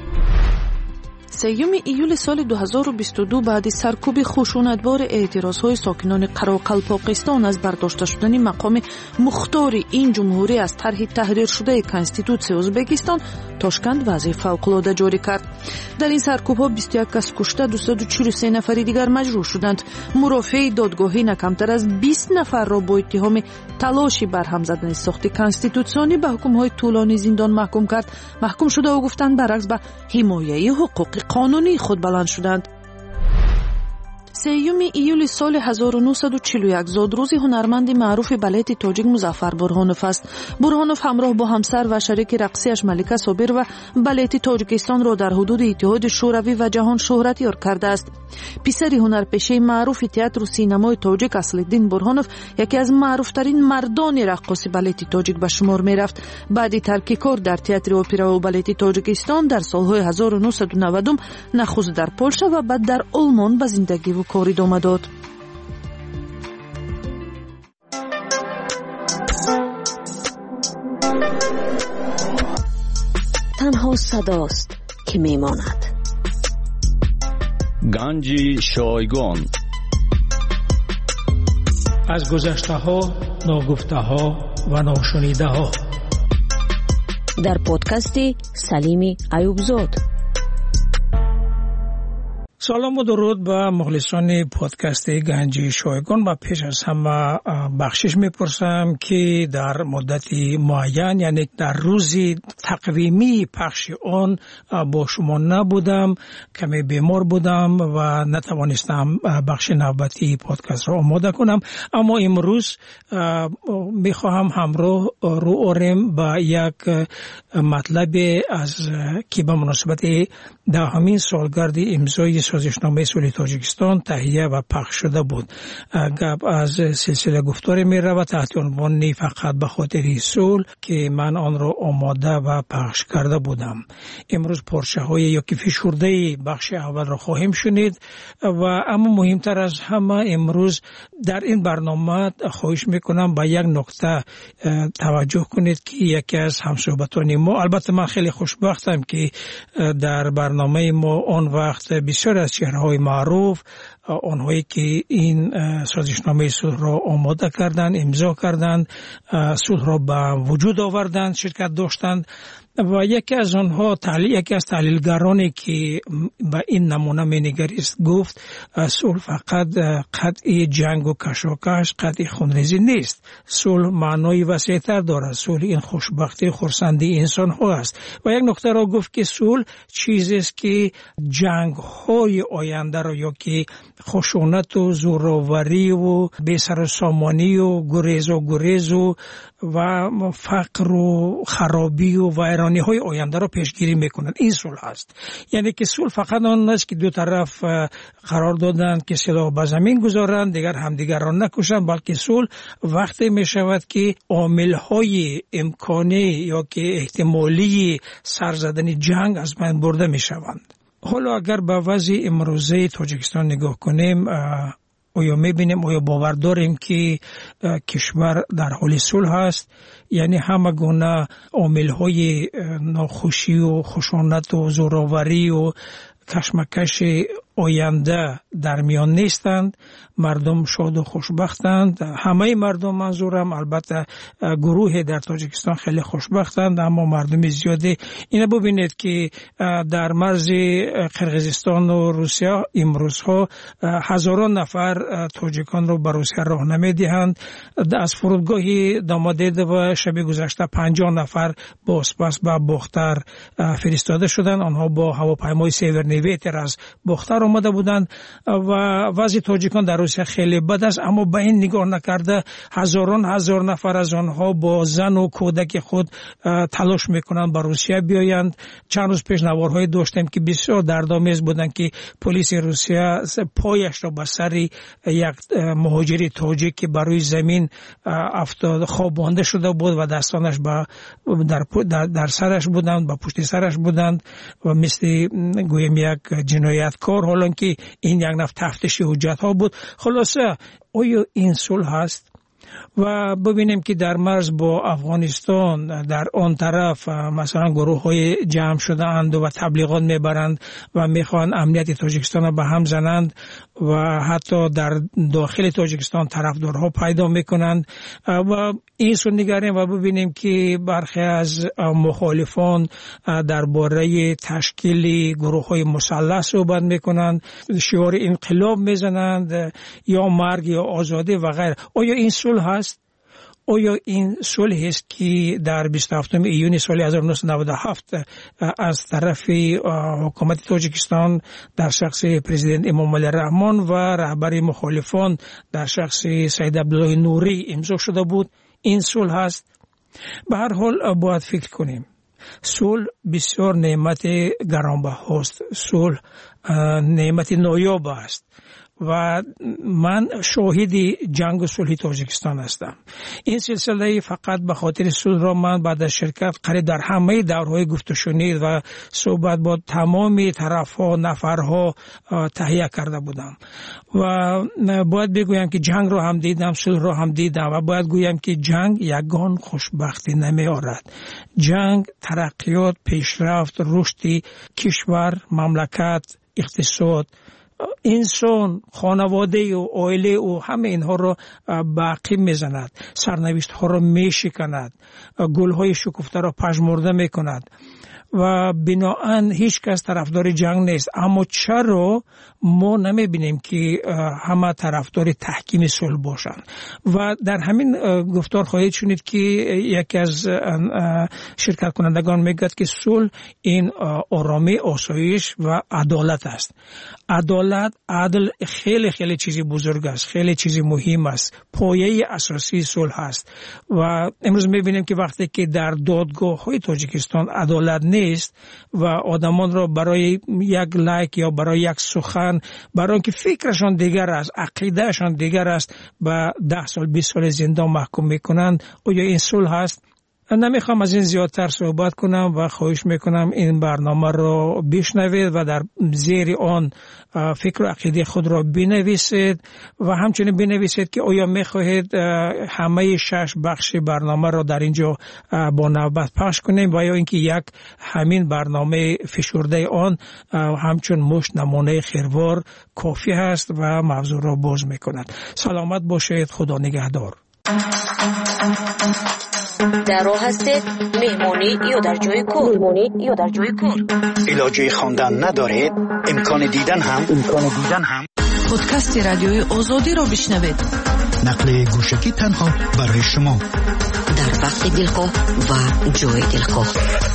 سیوم ایول سال دو هزار و بیست و دو بعد سرکوب خشونتبار اعتراضهای ساکنان قراقلپاقستان از برداشته شدن مقام مختار این جمهوری از طرح تحریر شده کنستیتوسیای ازبکستان، تاشکند وضع فوق‌العاده جاری کرد. در این سرکوب‌ها بیست و یک کس کشته، دویست و چهل و سه نفر دیگر مجروح شدند. مرافع دادگاهی نکمتر از بیست نفر را با اتهام تلاشی برهم زدن ساخت کنستیتوسیونی به حکم‌های طولانی زندان محکوم کرد. محکوم شده و گفتند برعکس به حمایت حقوق قانونی خود بلند شدند. سیوم ایول سال هزار و نهصد و چهل و یک زادروز هنرمند معروف بلت تاجیک مظفر برهانوف است. برهانوف همراه با همسر و شریک رقصیش ملکه صابر و بلت تاجیکستان را در حدود اتحاد شوروی و جهان شهرت یار کرده است. پسر هنرپیشه معروف تئاتر و سینمای تاجیک اصل‌الدین برهانوف یکی از معروفترین مردان رقاص بلت تاجیک به شمار می‌رفت. بعد ترک کار در تئاتر اپرا و بلت تاجیکستان در سال‌های هزار و نهصد و نود نخست در پولشا و بعد در آلمان به زندگی و کار ادامه داد. تنها صداست که میماند. گنج شایگان از گذشته ها، ناگفته ها و ناشنیده ها در پادکست سلیم ایوبزاد. سلام و درود به مخلصان پادکست گنج شایگان و پیش از همه بخشش میپرسم که در مدت معین، یعنی در روز تقویمی پخش آن با شما نبودم، کمی بیمار بودم و نتوانستم بخش نوبتی پادکست را آماده کنم، اما امروز میخواهم همراه رو آرم با یک مطلب از که به مناسبت دهمین سالگرد امضای سازشنامه صلح تاجیکستان تهیه و پخش شده بود. گپ از سلسله گفتاری می رود تحت عنوان فقط به خاطر صلح که من آن را آماده و پخش کرده بودم. امروز پارچه های یا که فشرده بخش اول را خواهیم شنید و اما مهمتر از همه امروز در این برنامه خواهش میکنم به یک نکته توجه کنید که یکی از همصحبتان ما، البته من خیلی خوشبختم که در برنامه ما آن وقت بسیار از چهره‌های معروف، آنهایی که این سازشنامه صلح را آماده کردند، امضا کردند، صلح را به وجود آوردند، شرکت داشتند و یکی از آنها تحلیل یکی از تحلیلگرانی که به این نمونه مینگریست گفت صلح فقط قطع جنگ و کشاکش، قطع خونریزی نیست. صلح معنای وسیع‌تر دارد. صلح این خوشبختی خرسندی انسان ها است. و یک نکته را گفت که صلح چیزی است که جنگ های آینده را یا که خشونت و زوراوری و بی‌سر و سامانی و گریز و گریز و و فقر و خرابی و ویرانی های آینده را پیشگیری میکنند. این صلح است. یعنی که صلح فقط آن است که دو طرف قرار دادند که سلاح به زمین گذارند، دیگر همدیگر را نکشند، بلکه صلح وقتی می شود که عامل های امکانی یا که احتمالی سرزدن جنگ از بین برده می شوند. حالا اگر به وضع امروزه تاجیکستان نگاه کنیم، آیا میبینیم، آیا باور داریم که کشور در حال صلح است؟ یعنی همه گونه عامل‌های ناخوشی و خشونت و زوراوری و کشمکش آینده در میان نیستند. مردم شاد و خوشبختند. همه مردم، منظورم البته گروه در تاجیکستان خیلی خوشبختند، اما مردم زیاده. اینا ببینید که در مرز قرقیزستان و روسیه امروزها هزاران نفر تاجیکان رو به روسیه راهنمایی دهند. از فرودگاه دامادید و شب گذشته پنجاه نفر با اسپاس به بختر فرستاده شدند. آنها با هواپیمای سیورنیویتر از بختر آمده بودند و وضع تاجیکان در روسیه خیلی بد است، اما به این نگاه نکرده هزاران هزار نفر از آنها با زن و کودک خود تلاش میکنند به روسیه بیایند. چند روز پیش نوارهای داشتیم که بسیار دردآمیز بودند که پلیس روسیه پایش را به سر یک مهاجر تاجیک که بر روی زمین افتاد خوابانده شده بود و دستانش در در سرش بودند، با پشت سرش بودند و مثل گویم یک جنایتکار، حالا که این یک نفر تفتیش حجت ها بود. خلاصه آیا این صلح هست؟ و ببینیم که در مرز با افغانستان در آن طرف مثلا گروه های جمع شده اند و تبلیغات میبرند و میخوان امنیت تاجیکستان را به هم زنند و حتی در داخل تاجیکستان طرفدارها پیدا میکنند و این سو نگریم و ببینیم که برخی از مخالفان درباره تشکیل گروه های مسلح صحبت میکنند، شعار انقلاب میزنند یا مرگ یا آزادی و غیره. آیا این صلح هست؟ آیا این صلح است که در بیست و هفتم ایون سال هزار و نهصد و نود و هفت از طرف حکومت تاجیکستان در شخص پرزیدنت امام علی رحمان و رهبر مخالفان در شخص سید عبدالله نوری امضا شده بود؟ این صلح هست؟ به هر حال باید فکر کنیم. صلح بسیار نعمت گرانبهاست. صلح نعمت نایاب است و من شاهد جنگ و صلح تاجیکستان هستم. این سلسله فقط به خاطر صلح را من بعد از شرکت قریب در همه دورهای گفت و شنید و صحبت با تمام طرفها نفرها تهیه کرده بودم و باید بگویم که جنگ را هم دیدم، صلح را هم دیدم و باید گویم که جنگ یگان خوشبختی نمی آورد. جنگ ترقیات، پیشرفت، رشد کشور، مملکت، اقتصاد، انسان، خانواده و عائله و همه اینها را باقی میزند، سرنوشت ها را میشکند، گل های شکفته را پژمرده میکند و بناهن هیچ کس طرفدار جنگ نیست. اما چرا ما نمیبینیم که همه طرفدار تحکیم صلح باشند؟ و در همین گفتار خواهید شنید که یکی از شرکت کنندگان میگوید که صلح این آرامی، آسایش و عدالت است. عدالت عدالت عدل خیلی خیلی چیزی بزرگ است، خیلی چیزی مهم است، پایه اساسی صلح است. و امروز میبینیم که وقتی که در دادگاه های تاجیکستان عدالت نیست و آدمان را برای یک لایک یا برای یک سخن، برای اینکه فکرشان دیگر است، عقیدهشان دیگر است، با ده سال بیست سال زندان محکوم میکنند، آیا این صلح است؟ نمیخوام از این زیادتر صحبت کنم و خواهش میکنم این برنامه رو بشنوید و در زیر آن فکر و عقیده خود را بنویسید و همچنین بنویسید که آیا میخواهید همه شش بخش برنامه را در اینجا با نوبت پخش کنیم و یا اینکه یک همین برنامه فشرده آن همچون مشت نمونه خیروار کافی هست و موضوع را باز میکند. سلامت باشید، خدا نگهدار. در راه هستید، مهمانی یا در جای کار، مهمانی یا در جای کار. علاجه خواندن ندارید، امکان دیدن هم امکان دیدن هم پادکست رادیوی آزادی را بشنوید. نقل گوشکی تنها برای شما در وقت دلخواه و جای دلخواه.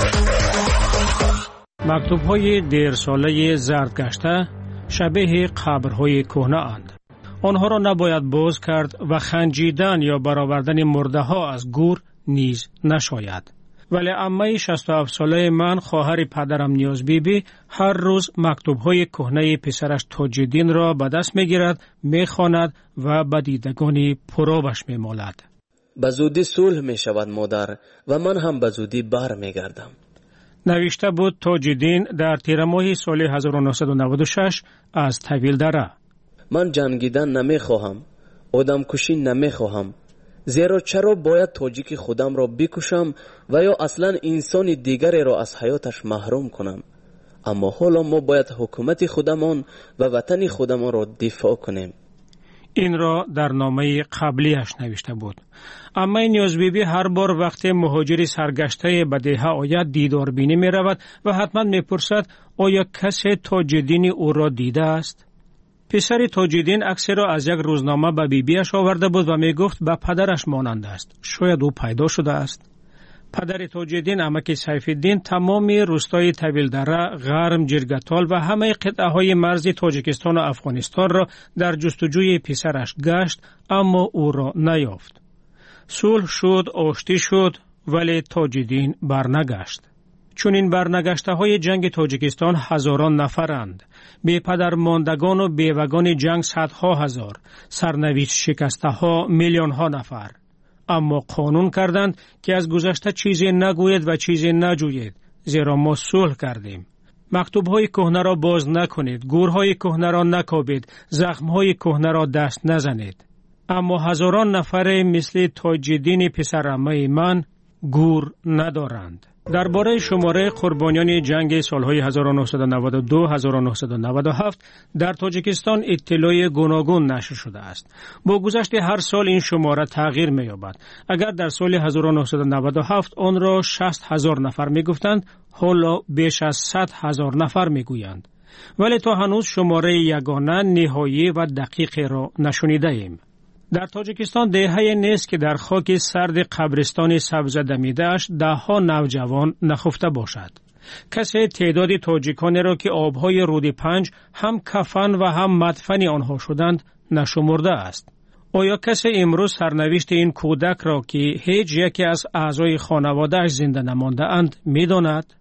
مکتوب‌های دیر ساله زرد گشته شبیه قبرهای کهنه اند. آنها را نباید باز کرد و خنجیدن یا برآوردن مرده ها از گور نیز نشاید. ولی عمه شصت و هفت ساله من، خواهر پدرم نیاز بیبی، هر روز مکتوب‌های کهنه پسرش تاج‌الدین را به دست می‌گیرد، می‌خواند و به دیدگانی پرآبش می‌مالد. به زودی صلح می‌شود مادر و من هم به زودی بر می‌گردم. نوشته بود تاج‌الدین در تیر ماه سال هزار و نهصد و نود و شش از طویل دره. من جنگیدن نمی‌خواهم، آدم کشی نمی‌خواهم. زیرا چرا باید تاجیک خودم را بکشم و یا اصلا انسان دیگری را از حیاتش محروم کنم؟ اما حالا ما باید حکومت خودمان و وطن خودمان را دفاع کنیم. این را در نامه قبلیش نوشته بود. اما نیاز بیبی هر بار وقتی مهاجری سرگشته به دیه آید دیدار بینی می رود و حتما می پرسد آیا کسی تاج‌الدین او را دیده است؟ پسر تاج‌الدین عکسی را از یک روزنامه به بیبیش آورده بود و می گفت به پدرش مانند است. شاید او پیدا شده است. پدر تاج‌الدین عمک سیف‌الدین تمام روستای طویل دره، غرم، جرگتال و همه قطعه های مرزی تاجیکستان و افغانستان را در جستجوی پسرش گشت، اما او را نیافت. صلح شد، آشتی شد، ولی تاج‌الدین برنگشت. چون این برنگشته های جنگ تاجیکستان هزاران نفرند، بی پدر ماندگان و بیوگان جنگ صدها هزار، سرنوشت شکسته ها میلیون ها نفر. اما قانون کردند که از گذشته چیزی نگوید و چیزی نجوید، زیرا ما صلح کردیم. مکتوب‌های کهنه را باز نکنید، گورهای کهنه را نکابید، زخم‌های کهنه را دست نزنید. اما هزاران نفر مثل تاج‌الدین پسرعمه من گور ندارند. درباره شماره قربانیان جنگ سالهای هزار و نهصد و نود و دو تا هزار و نهصد و نود و هفت در تاجیکستان اطلاع گوناگون نشر شده است. با گذشت هر سال این شماره تغییر می‌یابد. اگر در سال هزار و نهصد و نود و هفت آن را شصت هزار نفر می‌گفتند، حالا بیش از صد هزار نفر می‌گویند. ولی تا هنوز شماره یگانه، نهایی و دقیق را نشنیده ایم. در تاجیکستان دهه‌ای نیست که در خاک سرد قبرستان سبز دمیده‌اش ده ها نوجوان نخفته باشد. کسی تعداد تاجیکانی را که آبهای رود پنج هم کفن و هم مدفن آنها شدند نشمرده است. آیا کسی امروز سرنوشت این کودک را که هیچ یکی از اعضای خانواده‌اش زنده نمانده اند می‌داند؟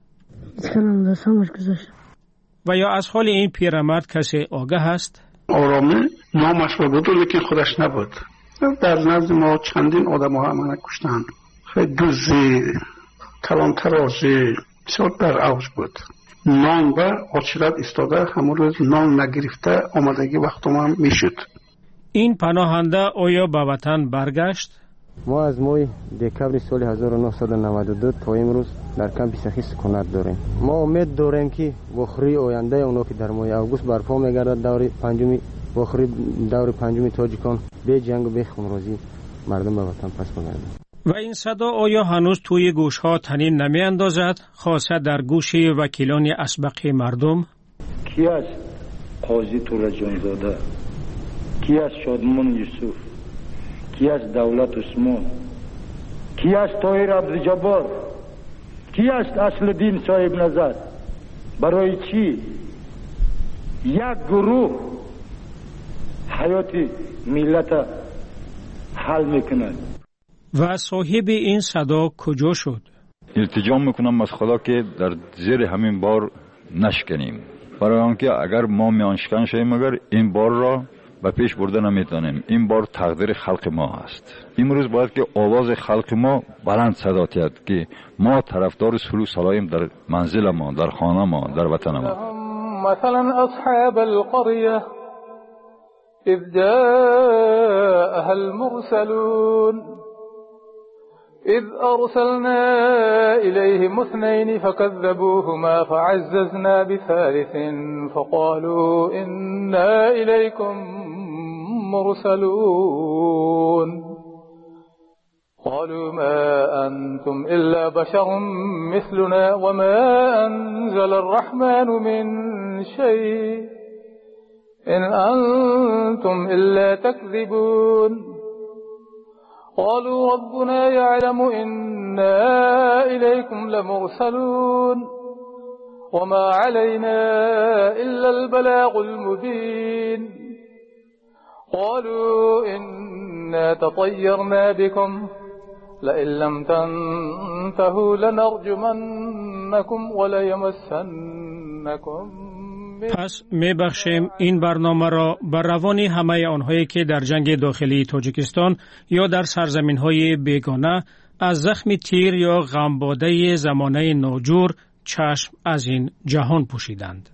و یا از حال این پیرمرد کسی آگاه است؟ آرامه نامش را بود لیکن خودش نبود. در نزد ما چندین آدم ها همانه کشتند. خیلی دوزی، کلان ترازی بسیار در اوج بود. نان و آچرت استاده همون روز نان نگرفته آمدگی وقت ما میشد. این پناهنده آیا به وطن برگشت؟ ما از ماه دکبر سال هزار و نهصد و نود و دو تا امروز در کمپ سخی سکونت داریم. ما امید داریم که بخری آینده اونا که در ماه اوگوست برپا میگردد دور پنجمی بخری دور پنجمی تاجیکان به جنگ و به خونریزی مردم به وطن پس بگردند. و این صدا آیا هنوز توی گوش ها طنین نمی اندازد، خاصه در گوش وکیلان اسبق مردم؟ کی است قاضی تورا جانزاده؟ کی است شادمان یوسف؟ کی است دولت عثمان؟ کی است طاهر عبدالجبار؟ کی است اصل دین صاحب نظر؟ برای چی یک گروه حیات ملت حل میکند. و صاحب این صدا کجا شد؟ التجا میکنم از خدا که در زیر همین بار نشکنیم، برای آنکه اگر ما میانشکن شویم اگر این بار را به پیش برده نمیتونیم. این بار تقدیر خلق ما است. امروز باید که آواز خلق ما بلند صدا تید که ما طرفدار صلح و صلاحیم در منزل ما، در خانه ما، در وطن ما. مثلا اصحاب القريه اذ جاءها المرسلون إذ أرسلنا إليهم اثنين فكذبوهما فعززنا بثالث فقالوا إنا إليكم مرسلون قالوا ما أنتم إلا بشر مثلنا وما أنزل الرحمن من شيء إن أنتم إلا تكذبون قالوا ربنا يعلم إنا إليكم لمرسلون وما علينا إلا البلاغ المبين قالوا إنا تطيرنا بكم لئن لم تنتهوا لنرجمنكم وليمسنكم. پس می بخشیم این برنامه را بر روان همه آنهایی که در جنگ داخلی تاجیکستان یا در سرزمین های بیگانه از زخم تیر یا غمباده زمانه ناجور چشم از این جهان پوشیدند.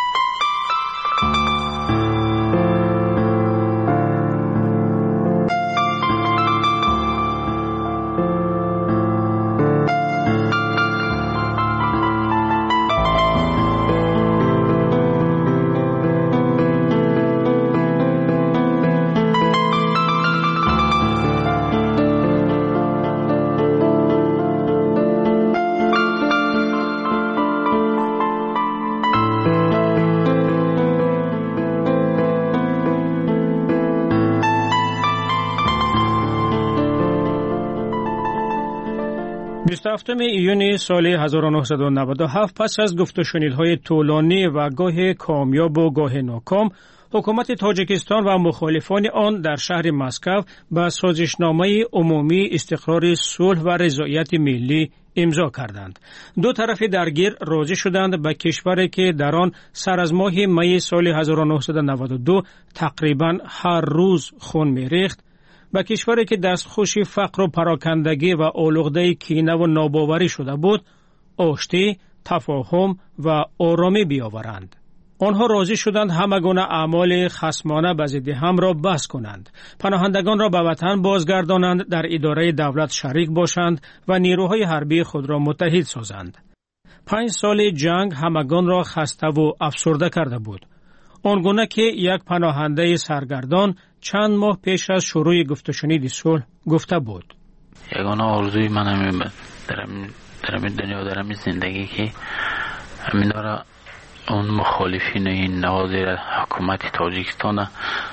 بیست و هفتم ایون سال هزار و نهصد و نود و هفت پس از گفت و شنیدهای طولانی و گاه کامیاب و گاه ناکام، حکومت تاجیکستان و مخالفان آن در شهر مسکو به سازشنامه عمومی استقرار صلح و رضایت ملی امضا کردند. دو طرف درگیر راضی شدند به کشوری که در آن سر از ماه می سال هزار و نهصد و نود و دو تقریبا هر روز خون می‌ریخت، به کشوری که دستخوش فقر و پراکندگی و آلوده کینه و ناباوری شده بود، آشتی، تفاهم و آرامی بیاورند. آنها راضی شدند همه گونه اعمال خصمانه به ضد هم را بس کنند، پناهندگان را به وطن بازگردانند، در اداره دولت شریک باشند و نیروهای حربی خود را متحد سازند. پنج سال جنگ همگان را خسته و افسرده کرده بود، آنگونه که یک پناهنده سرگردان چند ماه پیش از شروع گفت و شنید صلح گفته بود: یگانه آرزوی من همین در این دنیا، در این زندگی که همین داره اون مخالفین این نوازی حکومت تاجیکستان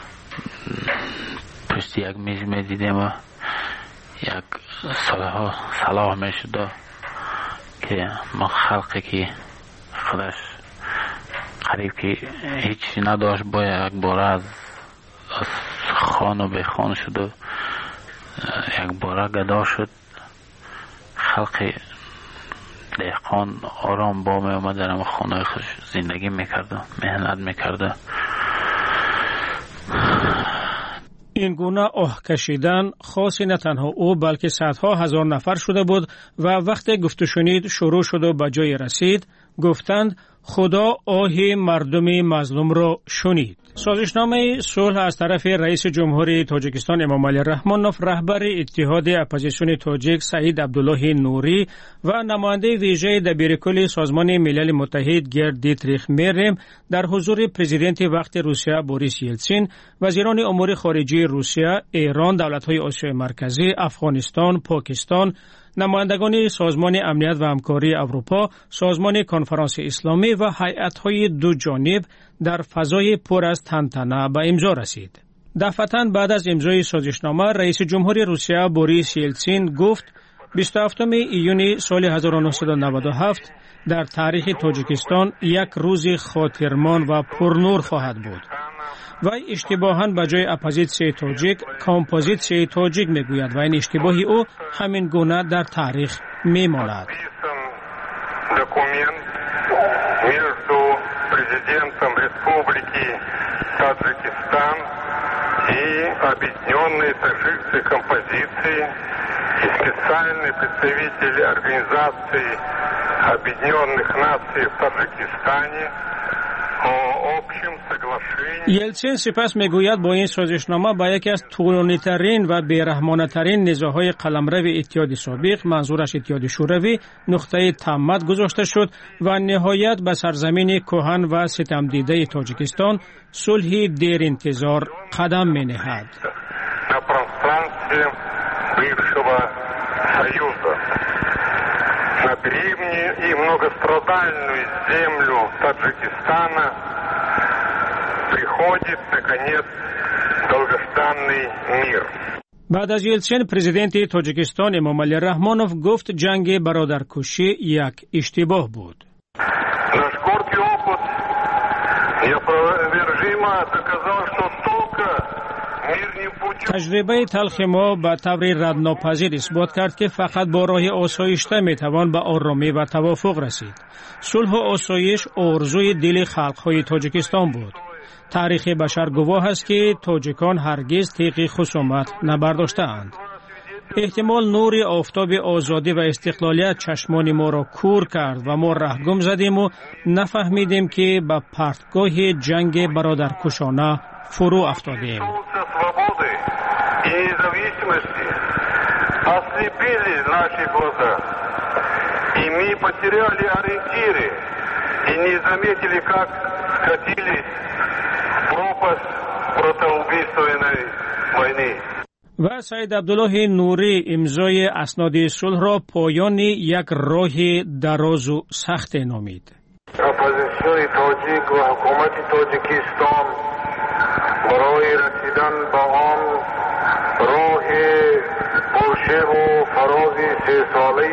پشت یک میز می دیدیم و یک صلاح صلاح می شده که ما خلقی که خودش قریب که هیچی نداشت با یک بار از خان و به خان شد و یک بار گدا شد، خلق دهقان آرام با می آمد در خانه خوش زندگی میکرده، مهنت میکرده. این گونه آه کشیدن خاصی نه تنها او بلکه صدها هزار نفر شده بود و وقتی گفت و شنید شروع شد و به جای رسید، گفتند خدا آه مردم مظلوم را شنید. سازشنامه صلح از طرف رئیس جمهوری تاجیکستان امامعلی رحمانوف، رهبر اتحاد اپوزیسیون تاجیک سعید عبدالله نوری و نماینده ویژه دبیرکل سازمان ملل متحد گرد دیتریخ میرم در حضور پرزیدنت وقت روسیه بوریس یلتسین، وزیران امور خارجه روسیه، ایران، دولت‌های آسیای مرکزی، افغانستان، پاکستان، نمایندگان سازمان امنیت و همکاری اروپا، سازمان کنفرانس اسلامی و هیئت‌های دو جانب در فضای پر از تنتنه به امضا رسید. دفعتاً بعد از امضای سازشنامه، رئیس جمهوری روسیه بوریس یلتسین گفت بیست و هفتم ایون سال هزار و نهصد و نود و هفت در تاریخ تاجیکستان یک روز خاطرمان و پرنور خواهد بود. و اشتباهاً به جای اپوزیسیون تاجیک کامپوزیسیون تاجیک میگوید و این اشتباهی او همین گونه در تاریخ میماند. Документ между президентом Республики Таджикистан и Объединенной таджикской композиции и специальный представитель Организации Объединенных Наций в Таджикистане о общем соглашении. یلتسین سپس میگوید با این سازشنامه با یکی از طولانی ترین و بیرحمانه ترین نزاع‌های قلمرو اتحاد سابق منظورش اتحاد شوروی نقطه تمت گذاشته شد و نهایت به سرزمین کهن و ستم دیده تاجیکستان صلحی دیر انتظار قدم می‌نهد. На пространстве бывшего Союза, на древнюю и многострадальную землю Таджикистана приходит, наконец, долгожданный мир. بعد از یلتسین پرزیدنت تاجیکستان امامعلی رحمانوف گفت جنگ برادرکشی یک اشتباه بود. Наш горький опыт неопровержимо доказал, что только мирным путем تجربه تلخ ما به طور ردناپذیر اثبات کرد که فقط با راه آسایشته میتوان به آرامی و توافق رسید. صلح و آسایش آرزوی دل خلق‌های تاجیکستان بود. تاریخ بشر گواه است که تاجیکان هرگز تیغ خصومت نبرداشته‌اند. احتمال نور آفتاب آزادی و استقلالیت چشمان ما را کور کرد و ما رهگم زدیم و نفهمیدیم که به پرتگاه جنگ برادرکشانه فرو افتادیم. и независимости ослепили наши глаза, и мы потеряли ориентиры и не заметили, как скатились в пропасть братоубийственной войны. و سید عبدالله نوری امضای اسناد صلح را پایان یک راه دراز و سخت نامید. اپوزیسیون تاجیک و حکومت تاجیکستان برای رسیدن به آن راه پرشیب و فراز سه ساله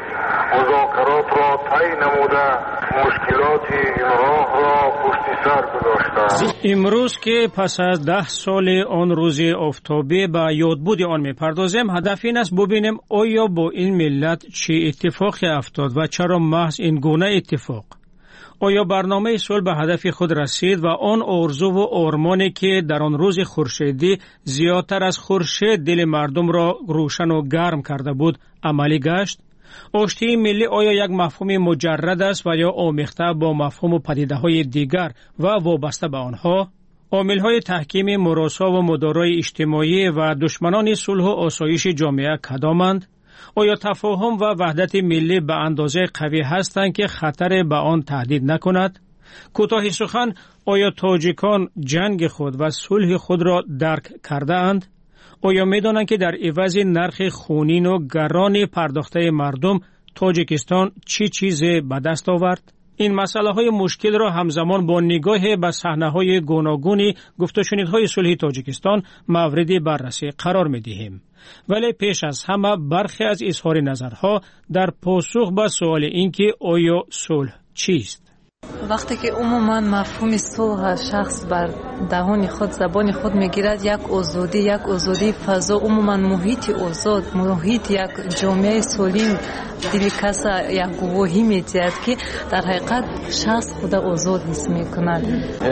مذاکرات را طی نموده مشکلات این راه را پشت سر گذاشتند. امروز که پس از ده سال آن روز آفتابی به یادبود آن میپردازیم، هدف این است ببینیم آیا با این ملت چه اتفاقی افتاد و چرا محض این گونه اتفاق؟ آیا برنامه صلح به هدف خود رسید و آن آرزو و آرمانی که در آن روز خورشیدی زیادتر از خورشید دل مردم را روشن و گرم کرده بود عملی گشت؟ آشتی ملی آیا یک مفهوم مجرد است و یا آمیخته با مفهوم و پدیده‌های دیگر و وابسته به آنها؟ عامل‌های تحکیم مراسا و مدارای اجتماعی و دشمنان صلح و آسایش جامعه کدامند؟ آیا تفاهم و وحدت ملی به اندازه قوی هستند که خطر به آن تهدید نکند؟ کوتاه سخن، آیا تاجیکان جنگ خود و صلح خود را درک کرده اند؟ آیا می دانند که در عوض نرخ خونین و گران پرداخته مردم تاجیکستان چی چیزی به دست آورد؟ این مسئله های مشکل را همزمان با نگاه به صحنه های گوناگون گفت و شنیدهای صلح تاجیکستان مورد بررسی قرار می دهیم. ولی پیش از همه برخی از اظهار نظرها در پاسخ به سوال اینکه آیا صلح چیست؟ وقتی که عموما مفهوم صلح شخص بر دهان خود زبان خود میگیرد، یک آزادی یک آزادی فضا، عموما محیط آزاد، محیط یک جامعه سالم، دل کس یک گواهی میدهد که در حقیقت شخص خود آزاد حس میکند.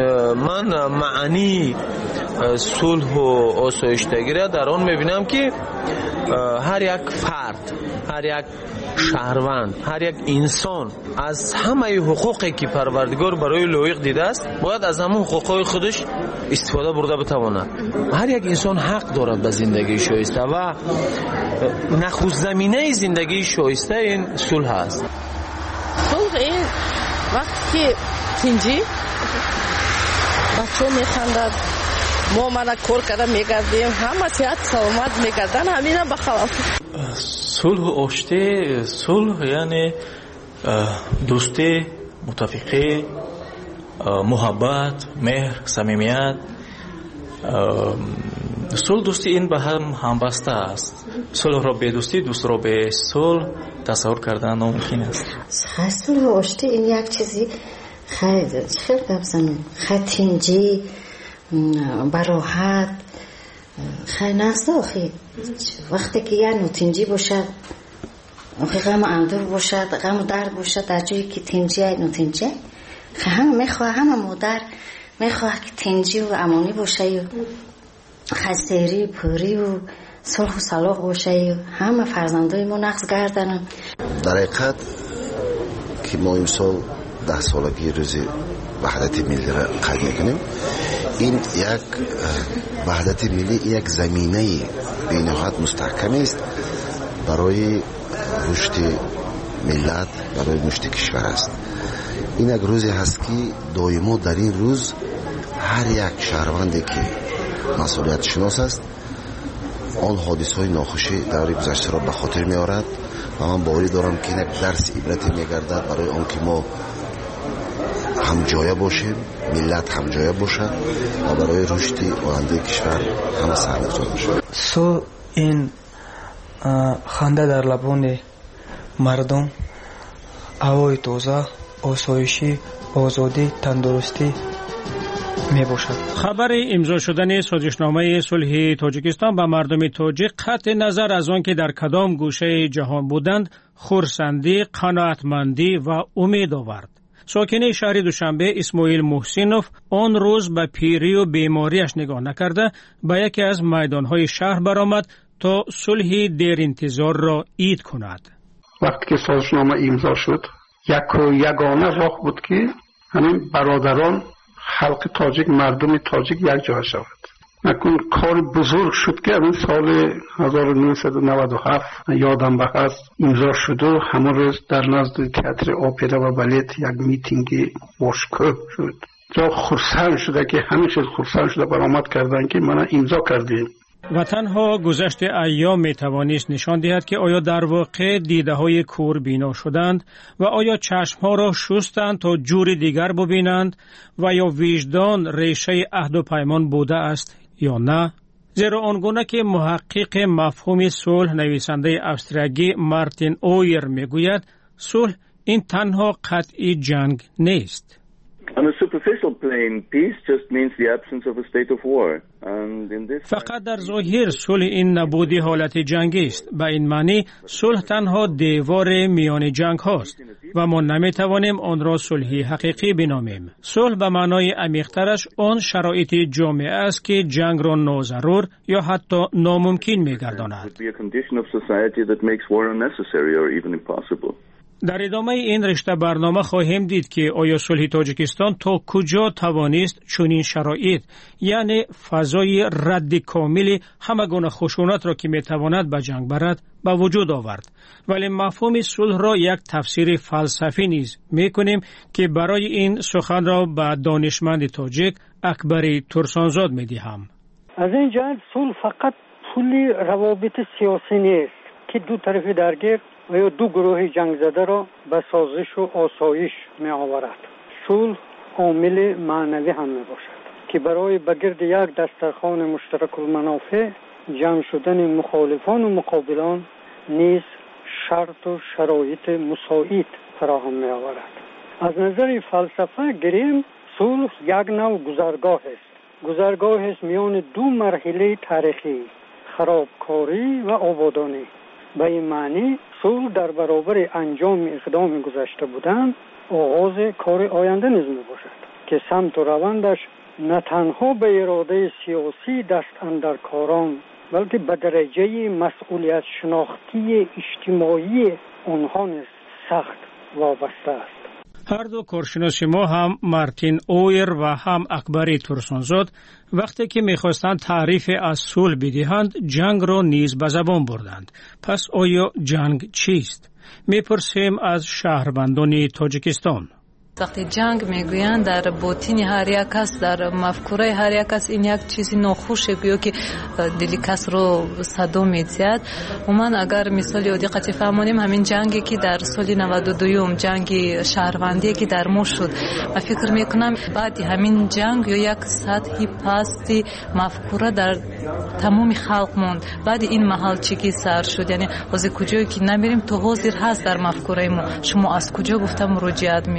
من معنی صلح و آسایشتگی را در آن میبینم که هر یک فرد، هر یک شهروند، هر یک انسان از همه حقوقی که پروردگار برای لایق دیده است باید از همون حقوقهای خودش استفاده برده بتواند. هر یک انسان حق دارد به زندگی شایسته و نخست زمینه زندگی شایسته این صلح است. صلح این وقتی که تنجی بچه میخندد، ما من کار کرده میگردیم، همه صحت سلامت میگردن، همین بخلاف صلح و آشتی. صلح یعنی دوستی، متفقی، محبت، مهر، صمیمیت. صلح دوستی این به هم همبسته است. صلح را به دوستی، دوست را به صلح تصور کردن ناممکن است. صلح و آشتی این یک چیزی خیلی خیلی بزنم خطینجی براحت خیلی نقصه خیلی وقتی که یه نوتینجی باشد غم اندور باشد غم درد باشد در جایی که تنجی های نوتینجی همه میخواه همه مادر میخواه که تنجی و امانی باشه و خسیری پوری و صلح و صلاح باشه و همه فرزندای ما نقص گردنن. در حقیقت که ما امسال ده سالگی روز وحدت ملی را قید میکنیم، این یک وحدت ملی یک زمینه بینهایت مستحکم است برای رشد ملت، برای رشد کشور است. این یک روزی هست که دائما در این روز هر یک شهروندی که مسئولیت شناس است آن حادثه های ناخوشی دور گذشته را به خاطر می آورد و من باوری دارم که یک درس عبرتی می گردد برای آن که ما هم جایه باشیم، ملت هم جایه باشد و برای رشد آینده کشور همه سرنخ باشد. سو این خنده در لبان مردم، هوای تازه، آسایشی، آزادی، تندرستی می باشد. خبر امضا شدن سازشنامه صلح تاجیکستان با مردم تاجیک قطع نظر از آن که در کدام گوشه جهان بودند خرسندی، قناعتمندی و امید آورد. ساکن شهر دوشنبه اسماعیل محسینوف آن روز به پیری و بیماریش نگاه نکرده به یکی از میدانهای شهر برآمد تا صلح دیر انتظار را عید کند. وقتی که سازشنامه امضا شد یک و یگانه راه بود که همین برادران خلق تاجیک، مردم تاجیک یک جا شود. نکن کار بزرگ شد که این سال هزار و نهصد و نود و هفت یادم بخست امضا شد و همون روز در نزد تئاتر اپرا و بالت یک میتینگ باشکوه شد. جا خرسند شده که همیشه خرسند شده برآمد کردن که من امضا کردیم. و تنها گذشت ایام می توانست نشان دهد که آیا در واقع دیده های کور بینا شدند و آیا چشم ها را شستند تا جور دیگر ببینند و یا وجدان ریشه عهد و پیمان بوده است یا نه. زیرا آنگونه که محقق مفهوم صلح نویسنده استرالیایی مارتین اویر می گوید صلح این تنها قطعی جنگ نیست. On a superficial plane, peace just means the absence of a state of war. And in this فقط در ظاهر صلح این نبودی حالت جنگی است. به این معنی صلح تنها دیوار میان جنگ هاست و ما نمی توانیم آن را صلحی حقیقی بنامیم. صلح به معنای عمیق‌ترش آن شرایط جامعه است که جنگ را ناضرور یا حتی ناممکن می‌گرداند. در ادامه این رشته برنامه خواهیم دید که آیا صلح تاجیکستان تا کجا توانست چنین شرایط یعنی فضای رد کامل همه گونه خشونت را که میتواند به جنگ برد به وجود آورد. ولی مفهوم صلح را یک تفسیر فلسفی نیز میکنیم که برای این سخن را به دانشمند تاجیک اکبری ترسانزاد میدهم. از این جهت صلح فقط پول روابط سیاسی نیست که دو طرف درگیر و یا دو گروه جنگ زده را به سازش و آسایش می آورد. صلح عامل معنوی هم می باشد که برای بگرد یک دسترخوان مشترک المنافع جمع شدن مخالفان و مقابلان نیز شرط و شرایط مساعد فراهم می آورد. از نظر فلسفه گریم صلح یک نوع گذرگاه است. گذرگاه است میان دو مرحله تاریخی، خرابکاری و آبادانی. به این معنی صلح در برابر انجام اقدام گذشته بودن آغاز کار آینده نیز می باشد که سمت و روندش نه تنها به اراده سیاسی دست اندر کاران بلکه به درجه مسئولیت شناختی اجتماعی آنها نیز سخت وابسته است. هر دو کارشناس ما هم مارتین اویر و هم اکبری ترسانزاد وقتی که میخواستند تعریف از صلح بدهند جنگ را نیز به زبان بردند. پس آیا جنگ چیست؟ میپرسیم از شهروندان تاجیکستان. وقتی جنگ میگویند در باطن هر یک کس، در مفکوره هر یک کس این یک چیزی ناخوشه گویا که دل کس رو صدا میزد. و من اگر مثال یادی دقت فهمونیم همین جنگی که در سال نود و دو جنگ شهروندی که در ما شد و فکر میکنم بعد همین جنگ یا یک سطحی پستی مفکوره در تمام خلق موند. بعد این محل چیزی سر شد، یعنی از کجایی که نمیریم تو حاضر هست در مفکوره ما، شما از کجا گفتم مراجعت میکنن.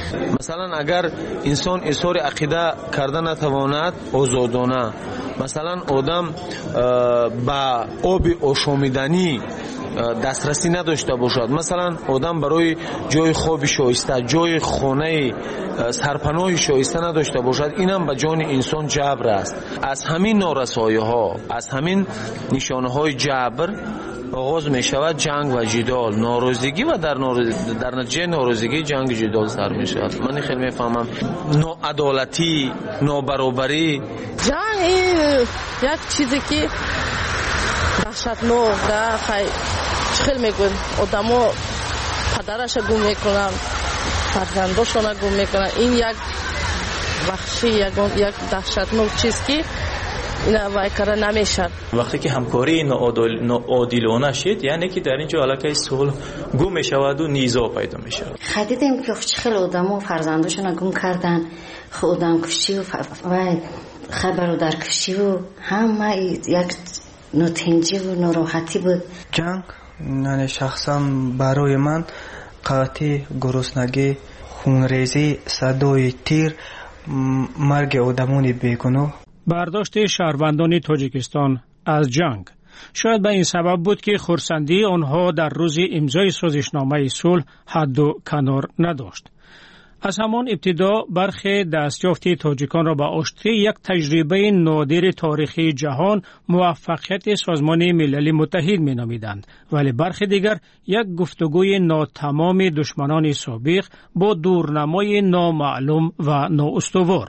مثلا اگر انسان اظهار عقیده کرده نتواند آزادانه، مثلا آدم با آب آشامیدنی دسترسی نداشته باشد، مثلا آدم برای جای خواب شایسته، جای خانه سرپناه شایسته نداشته باشد، اینم به جان انسان جبر است. از همین نارسایی ها، از همین نشانه های جبر آغاز می شود جنگ و جدال، ناراضگی و در, نارز... در نتیجه ناراضگی جنگ جدال سر می شود. من خیلی می فهمم ناعدالتی، نابرابری، جنگ این یک چیزی که وحشتناک ده. خیلی خیلی میگن آدما پدرش گم میکنن، فرزنداشون گم میکنن. این یک وحشی، یک یک وحشتناک چیز که اینا وای کار نمیشه. وقتی که همکاری ناعادلانه شد، یعنی که در اینجا علاقه صلح گم میشود و نیزا پیدا میشه. خیلیدیم که خیلی آدما فرزنداشون گم کردن، خودم کشی و خبر در کشی و همه یک نوتنجی و ناراحتی بود. جنگ نه شخصا برای من قحطی، گرسنگی، خونریزی، صدای تیر، مرگ آدمان بیگناه. برداشت شهروندان تاجیکستان از جنگ شاید به این سبب بود که خرسندی آنها در روز امضای سازشنامه صلح حد و کنار نداشت. از همان ابتدا برخی دستیافت تاجیکان را به آشتی یک تجربه نادر تاریخی جهان موفقیت سازمان ملل متحد می نامیدند، ولی برخی دیگر یک گفتگوی ناتمام دشمنان سابق با دورنمای نامعلوم و نااستوار.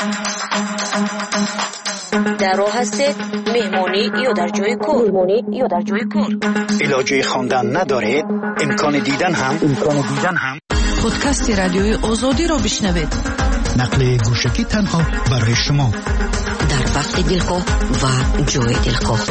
در راه هستید مهمانی یا در جای کار؟ مهمانی یا در جای کار؟ علاجه خواندن ندارید؟ امکان دیدن هم امکان دیدن هم پادکست رادیوی آزادی را بشنوید. نقل گوشکی تنها برای شما در وقت دلخواه و جای دلخواه.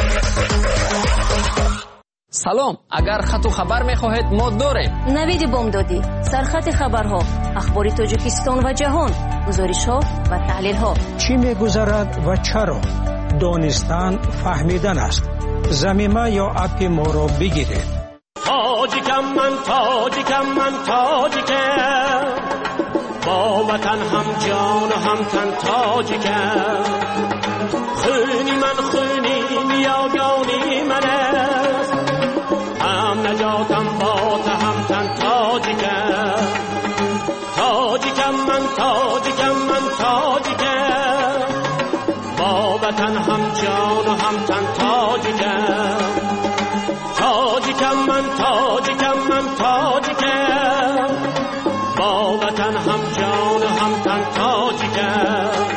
سلام، اگر خط و خبر می‌خواهید ما داریم. نوید بامدادی، سرخط خبرها، اخبار تاجیکستان و جهان، گزارش‌ها و تحلیل‌ها. چی می‌گذرد و چرا؟ دانستن فهمیدن است. زمینه یا اپ ما را بگیرید. تاجیکم من، تاجیکم من، تاجیکم، با وطن هم جان و هم تن تاجیکم. خونی من، خونی نیاگانی من است، هم نجاتم با تا هم تن تاجیکم. تاجیکم من، تاجیکم من، تاجیکم، با وطن هم جان و هم تن تاجیکم. تاجیکم من، تاجیکم من، تاجیکم، با وطن هم جان و هم تن تاجیکم.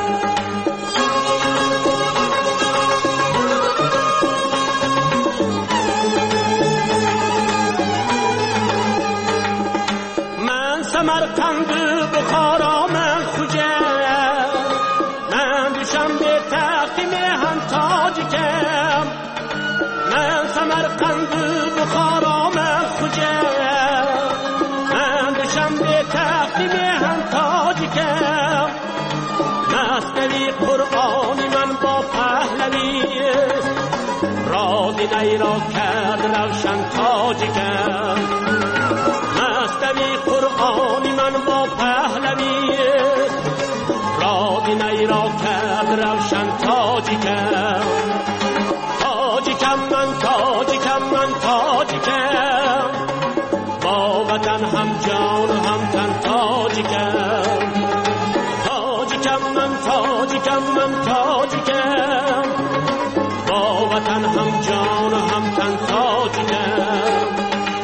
من سمرقند بخارا من خوجم، من دوشم به تختی هم تاجیکم. من سمرقند بخارا من خوجم، من دوشم به تختی هم تاجیکم. مسئله قرآنی من با پهلوی رازی نیرا کرد روشن تاجیکم. مسئله قرآنی من با پهلوی رازی نیرا کرد روشن تاجیکم. تاجیکم من، تاجیکم من، تاجیکم، با وطن هم جان و هم تن تاجیکم. تاجیکم من، تاجیکم من، تاجیکم، با وطن هم جان و هم تن تاجیکم.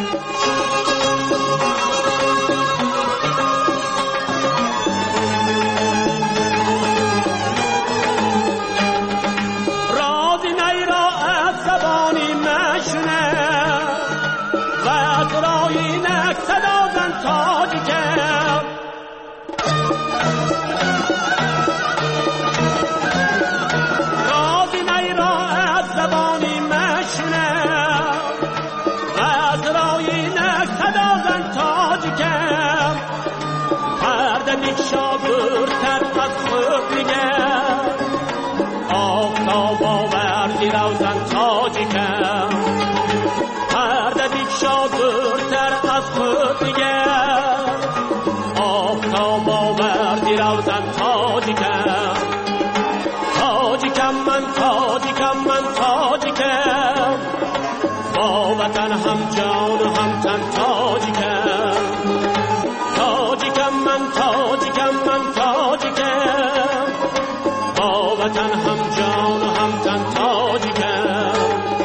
شاگردتر از خود میگم، آفتاب آوردی روزن تاجیکم. هر دبیک شاگردتر از خود میگم، آفتاب من تاجیکم من تاجیکم با وطن هم جان و هم تن تاجیکم تاجیکم من تاجیکم من تاجیکم با وطن هم جان و هم تن تاجیکم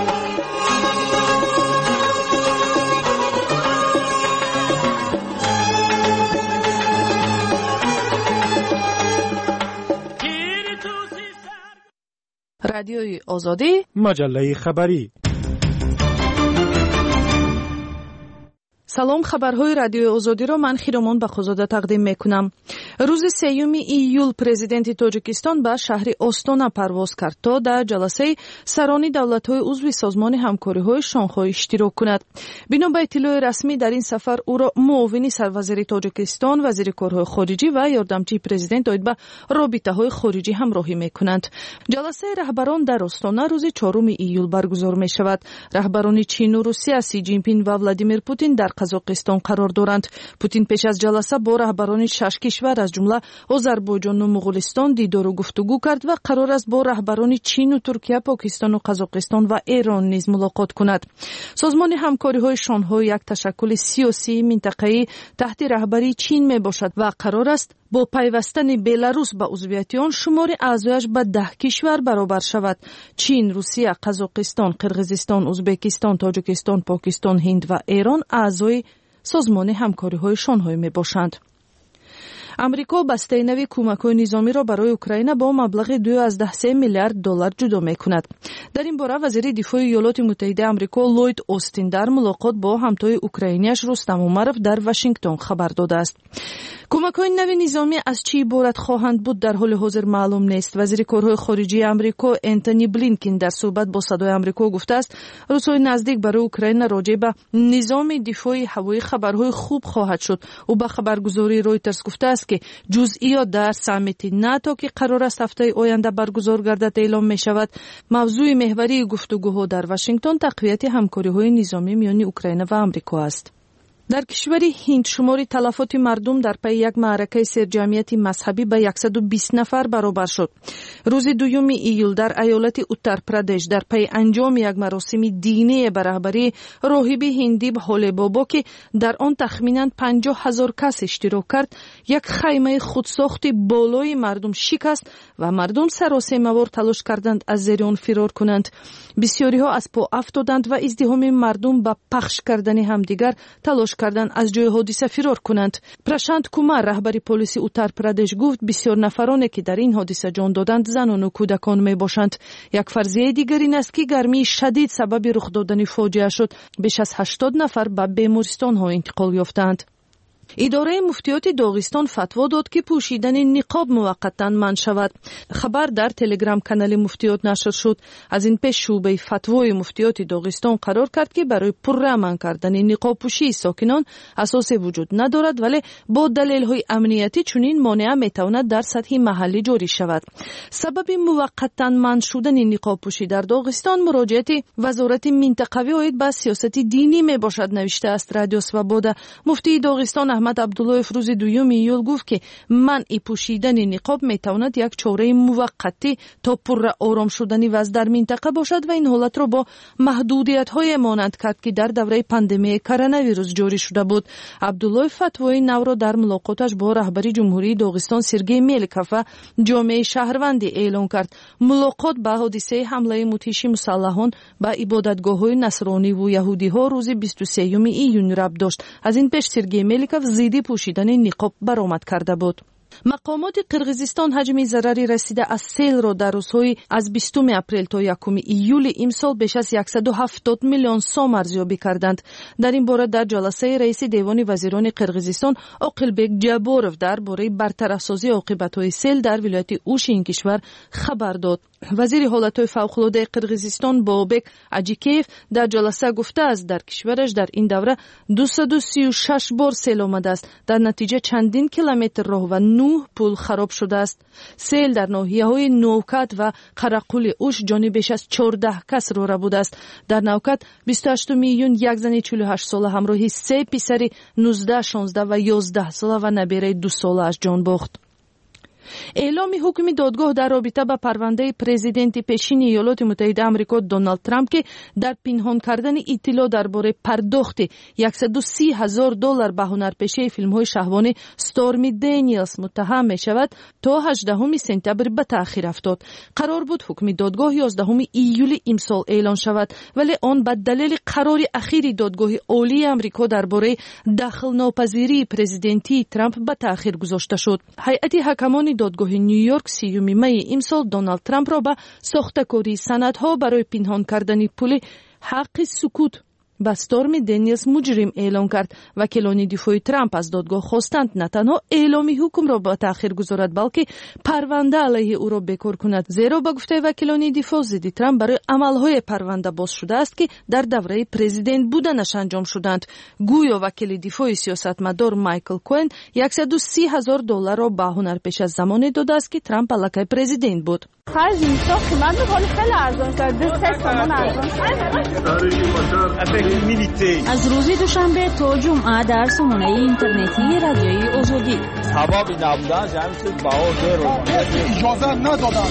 رادیوی آزادی مجله خبری салом, хабарҳои радиои озодиро ман хиромон бахозода тақдим мекунам. рӯзи сеюми июл президенти тоҷикистон ба шаҳри остона парвоз кард то дар ҷаласаи сарони давлатҳои узви созмони ҳамкориҳои шонхой иштирок кунад. бино ба иттилои расмӣ дар ин сафар ӯро муовини сарвазири тоҷикистон, вазири корҳои хориҷӣ ва ёрдамчии президент оид ба робитаҳои хориҷӣ ҳамроҳӣ мекунанд. ҷаласаи раҳбарон дар остона рӯзи чоруми июл баргузор мешавад. раҳбарони чину Русия Си Ҷинпин ва Владимир Путин дар Қазоқистон қарор доранд. Путин пеш аз ҷаласа бо раҳбарони шаш кишвар аз ҷумла Озарбойҷону Муғулистон дидору гуфтугӯ кард ва қарор аст бо раҳбарони Чину, Туркия, Покистону Қазоқистон ва Эрон низ мулоқот кунад. Созмони ҳамкориҳои Шонҳо як ташаккули сиёсии минтақаӣ таҳти раҳбарии Чин мебошад ва қарор аст бо пайвастани Беларус ба узвияти он шумори аъзояш ба даҳ кишвар баробар шавад. Чин, Русия, Қазоқистон, Қирғизистон, Узбекистон, Тоҷикистон, Покистон, Ҳинд ва Эрон аъзои созмони ҳамкориҳои Шонҳо мебошанд. амрико бастаи нави кӯмакҳои низомиро барои Украина бо маблағи ду азда се миллиард доллар ҷудо мекунад. дар ин бора вазири дифои Иёлоти Муттаҳидаи Амрико Ллойд Остин дар мулоқот бо ҳамтои украинияш Рустам Умаров дар Вашингтон хабар додааст. кӯмакҳои нави низомӣ аз чӣ иборат хоҳанд буд дар ҳоли ҳозир маълум нест. вазири корҳои хориҷии Амрико Энтони Блинкин дар суҳбат бо Садои Амрико гуфтааст, рӯзҳои наздик барои Украина роҷеъ ба низоми дифои ҳавоӣ хабарҳои хуб хоҳад шуд. ӯ ба хабаргузории Reuters гуфтааст ки ҷузъиёт дар саммити НАТО ки қарор аст ҳафтаи оянда баргузор гардад эълом мешавад. мавзӯи меҳварии гуфтугӯҳо дар Вашингтон тақвияти ҳамкориҳои низомӣ миёни Украина ва Амрико аст. дар кишвари Ҳинд шумори талафоти мардум дар пайи як маъракаи серҷамъияти мазҳабӣ ба яксаду бист нафар баробар шуд. рӯзи дуюми июл дар аёлати Уттар-Прадеш дар пайи анҷоми як маросими диние ба раҳбарии роҳиби ҳиндӣ Ҳоле Бобо ки дар он тахминан панҷоҳ ҳазор кас иштирок кард, як хаймаи худсохти болои мардум шикаст ва мардум саросемавор талош карданд аз зери он фирор кунанд. бисёриҳо аз по афтоданд ва издиҳоми мардум ба пахш кардани ҳамдигар талош кардан аз ҷои ҳодиса фирор кунанд. Прашант Кумар, раҳбари полиси Уттар-Прадеш гуфт, бисёр нафароне ки дар ин ҳодиса ҷон доданд занону кӯдакон мебошанд. Як фарзияи дигар ин аст ки гармии шадид сабаби рух додани фоҷиа шуд. беш аз ҳаштод нафар ба бемористонҳо интиқол ёфтанд. идораи муфтиёти Доғистон фатво дод ки пӯшидани ниқоб муваққатан манъ шавад. хабар дар телеграм-канали муфтиёт нашр шуд. аз ин пеш шуъбаи фатвои муфтиёти Доғистон қарор кард ки барои пурра манъ кардани ниқобпӯшии сокинон асосе вуҷуд надорад, вале бо далелҳои амниятӣ чунин монеа метавонад дар сатҳи маҳаллӣ ҷорӣ шавад. сабаби муваққатан манъ шудани ниқобпӯшӣ дар Доғистон муроҷиати вазорати минтақавӣ оид ба сиёсати динӣ мебошад, навиштааст Радио Свобода. муфтии Доғистон Аҳмад Абдуллоев рӯзи дуюми июл гуфт ки манъи пӯшидани ниқоб метавонад як чораи муваққатӣ то пурра ором шудани вазъ дар минтақа бошад ва ин ҳолатро бо маҳдудиятҳое монанд кард ки дар давраи пандемияи коронавирус ҷорӣ шуда буд. Абдуллоев фатвои навро дар мулоқоташ бо раҳбари ҷумҳурии Доғистон Сергей Меликов ва ҷомеаи шаҳрвандӣ эълон кард. мулоқот ба ҳодисаи ҳамлаи мудҳиши мусаллаҳон ба ибодатгоҳҳои насрониву яҳудиҳо рӯзи бисту сеюми июн рабт дошт. аз ин пеш Сергей Меликов зидди пӯшидани ниқоб баромад карда буд. мақомоти Қирғизистон ҳаҷми зарари расида аз селро дар рӯзҳои аз бистуми апрел то якуми июли имсол беш аз яксаду ҳафтод миллион сом арзёбӣ карданд. дар ин бора дар ҷаласаи раиси Девони вазирони Қирғизистон Оқилбек Ҷаборов дар бораи бартарафсозии оқибатҳои сел дар вилояти Ӯши ин кишвар хабар дод. вазири ҳолатҳои фавқулоддаи Қирғизистон Бобек Аҷикеев дар ҷаласа гуфтааст, дар кишвараш дар ин давра дусаду сию шаш бор сел омадааст. дар натиҷа чандин километр роҳ ва нӯҳ пул хароб шудааст. сел дар ноҳияҳои Новкат ва Қарақули Уш ҷони беш аз чордаҳ касро рабудааст. дар Навкат бисту ҳаштуми июн як зани чӯлу ҳашт сола ҳамроҳи се писари нуздаҳ, шонздаҳ ва ёздаҳ сола ва набераи ду сола аз ҷон бохт. اعلام حکم دادگاه در رابطه با پرونده پرزیدنت پیشین ایالات متحده آمریکا دونالد ترامپ که در پنهان کردن اطلاع درباره پرداخت صد و سی هزار دلار به هنرپیشه فیلم‌های شهوانی استورمی دنیلز متهم می شود تا هجدهم سپتامبر به تأخیر افتاد. قرار بود حکم دادگاه یازدهم ایول امسال اعلان شود، ولی آن به دلیل قرار اخیر دادگاه عالی آمریکا درباره دخل ناپذیری پرزیدنتی ترامپ به تأخیر گذاشته شد. هیئت حکمان دادگاه نیویورک سیوم می امسال دونالد ترامپ را به ساخته‌کاری سندها برای پنهان کردن پول حق سکوت به استورمی دنیلز مجرم اعلام کرد. وکیلان دفاع ترامپ از دادگاه خواستند نه تنها اعلام حکم را به تأخیر گذارد بلکه پرونده علیه او را بکار کند، زیرا با گفته وکیلان دفاع ضد ترامپ برای عملهای پرونده باز شده است که در دوره پرزیدنت بودنش انجام شدند. گویا وکیل دفاع سیاستمدار مایکل کوین صد و سی هزار دلار را به هنرپیشه زمانی داده است که ترامپ علیه پرزیدنت بود. خرج اینجا قیمت خیلی خیلی ارزان کرده، سه تومن ارزان. از روز دوشنبه تا جمعه در سامانه اینترنتی رادیوی آزادی. سبب نبودن جمعیت باور رو اجازه ندادن.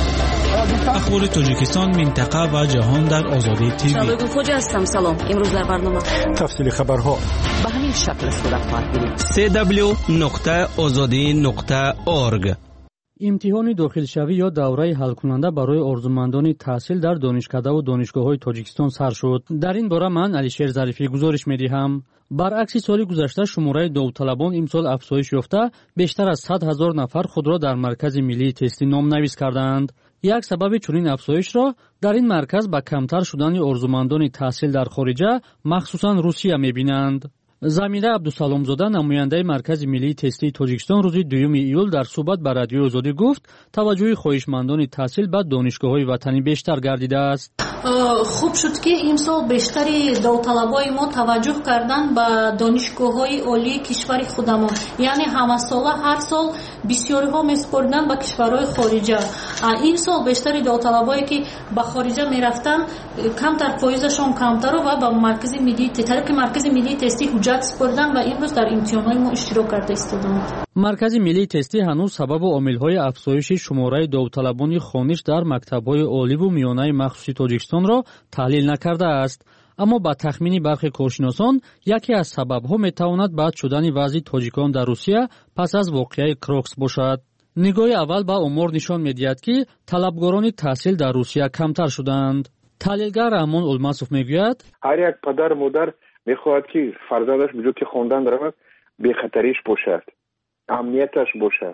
اخبار تاجیکستان، منطقه و جهان در آزادی تیوی. شبکه خوج هستم. سلام. امروز در برنامه تفصیل خبرها به همین شکل صورت خواهد گرفت. دبلیو دبلیو دبلیو نقطه آزادی نقطه اورگ. امتحان داخلشوی یا دوره حل کننده برای آرزومندان تحصیل در دانشکده و دانشگاه‌های تاجیکستان سر شد. در این باره من علیشیر ظریفی گزارش می‌دهم. برعکس سال گذشته شماره داوطلبان امسال افزایش یافته، بیشتر از صد هزار نفر خود را در مرکز ملی تستی نامنویس کردند. یک سبب چنین افزایش را در این مرکز با کمتر شدن آرزومندان تحصیل در خارجه، مخصوصاً روسیه می‌بینند. زمینه عبدالسلامزاده نماینده مرکز ملی تستی تاجیکستان روز دوم ایول در صحبت با رادیو آزادی گفت توجه خواهشمندان تحصیل به دانشگاه‌های وطنی بیشتر گردیده است. خوب شد که امسال بیشتری داوطلبای ما توجه کردن به دانشگاه‌های عالی کشور خودمون، یعنی همه ساله هر سال بسیاری ها میسپردن به کشورهای خارجه. این سال بیشتری داوطلبایی که به خارجه میرفتن کمتر فایزشون کمتر و به مرکز ملی تستی مرکز ملی تستی حجت سپردن و امروز در امتحانات ما اشتراک کرده استادند. مرکز ملی تستی هنوز سبب و عامل‌های افزایش شماره داوطلبان خوانش در مکتب‌های عالی و میانه مخصوصی تاجیکستان را تحلیل نکرده است، اما با تخمین برخی کارشناسان یکی از سبب‌ها می‌تواند بد شدن وضع تاجیکان در روسیه پس از واقعه کروکس باشد. نگاه اول به امور نشان می‌دهد که طلبگاران تحصیل در روسیه کمتر شدند. تحلیلگر رحمان الماسوف میگوید هر یک پدر مادر می‌خواهد که فرزندش بجای که خواندن رود بی خطریش باشد، امنیتش باشد.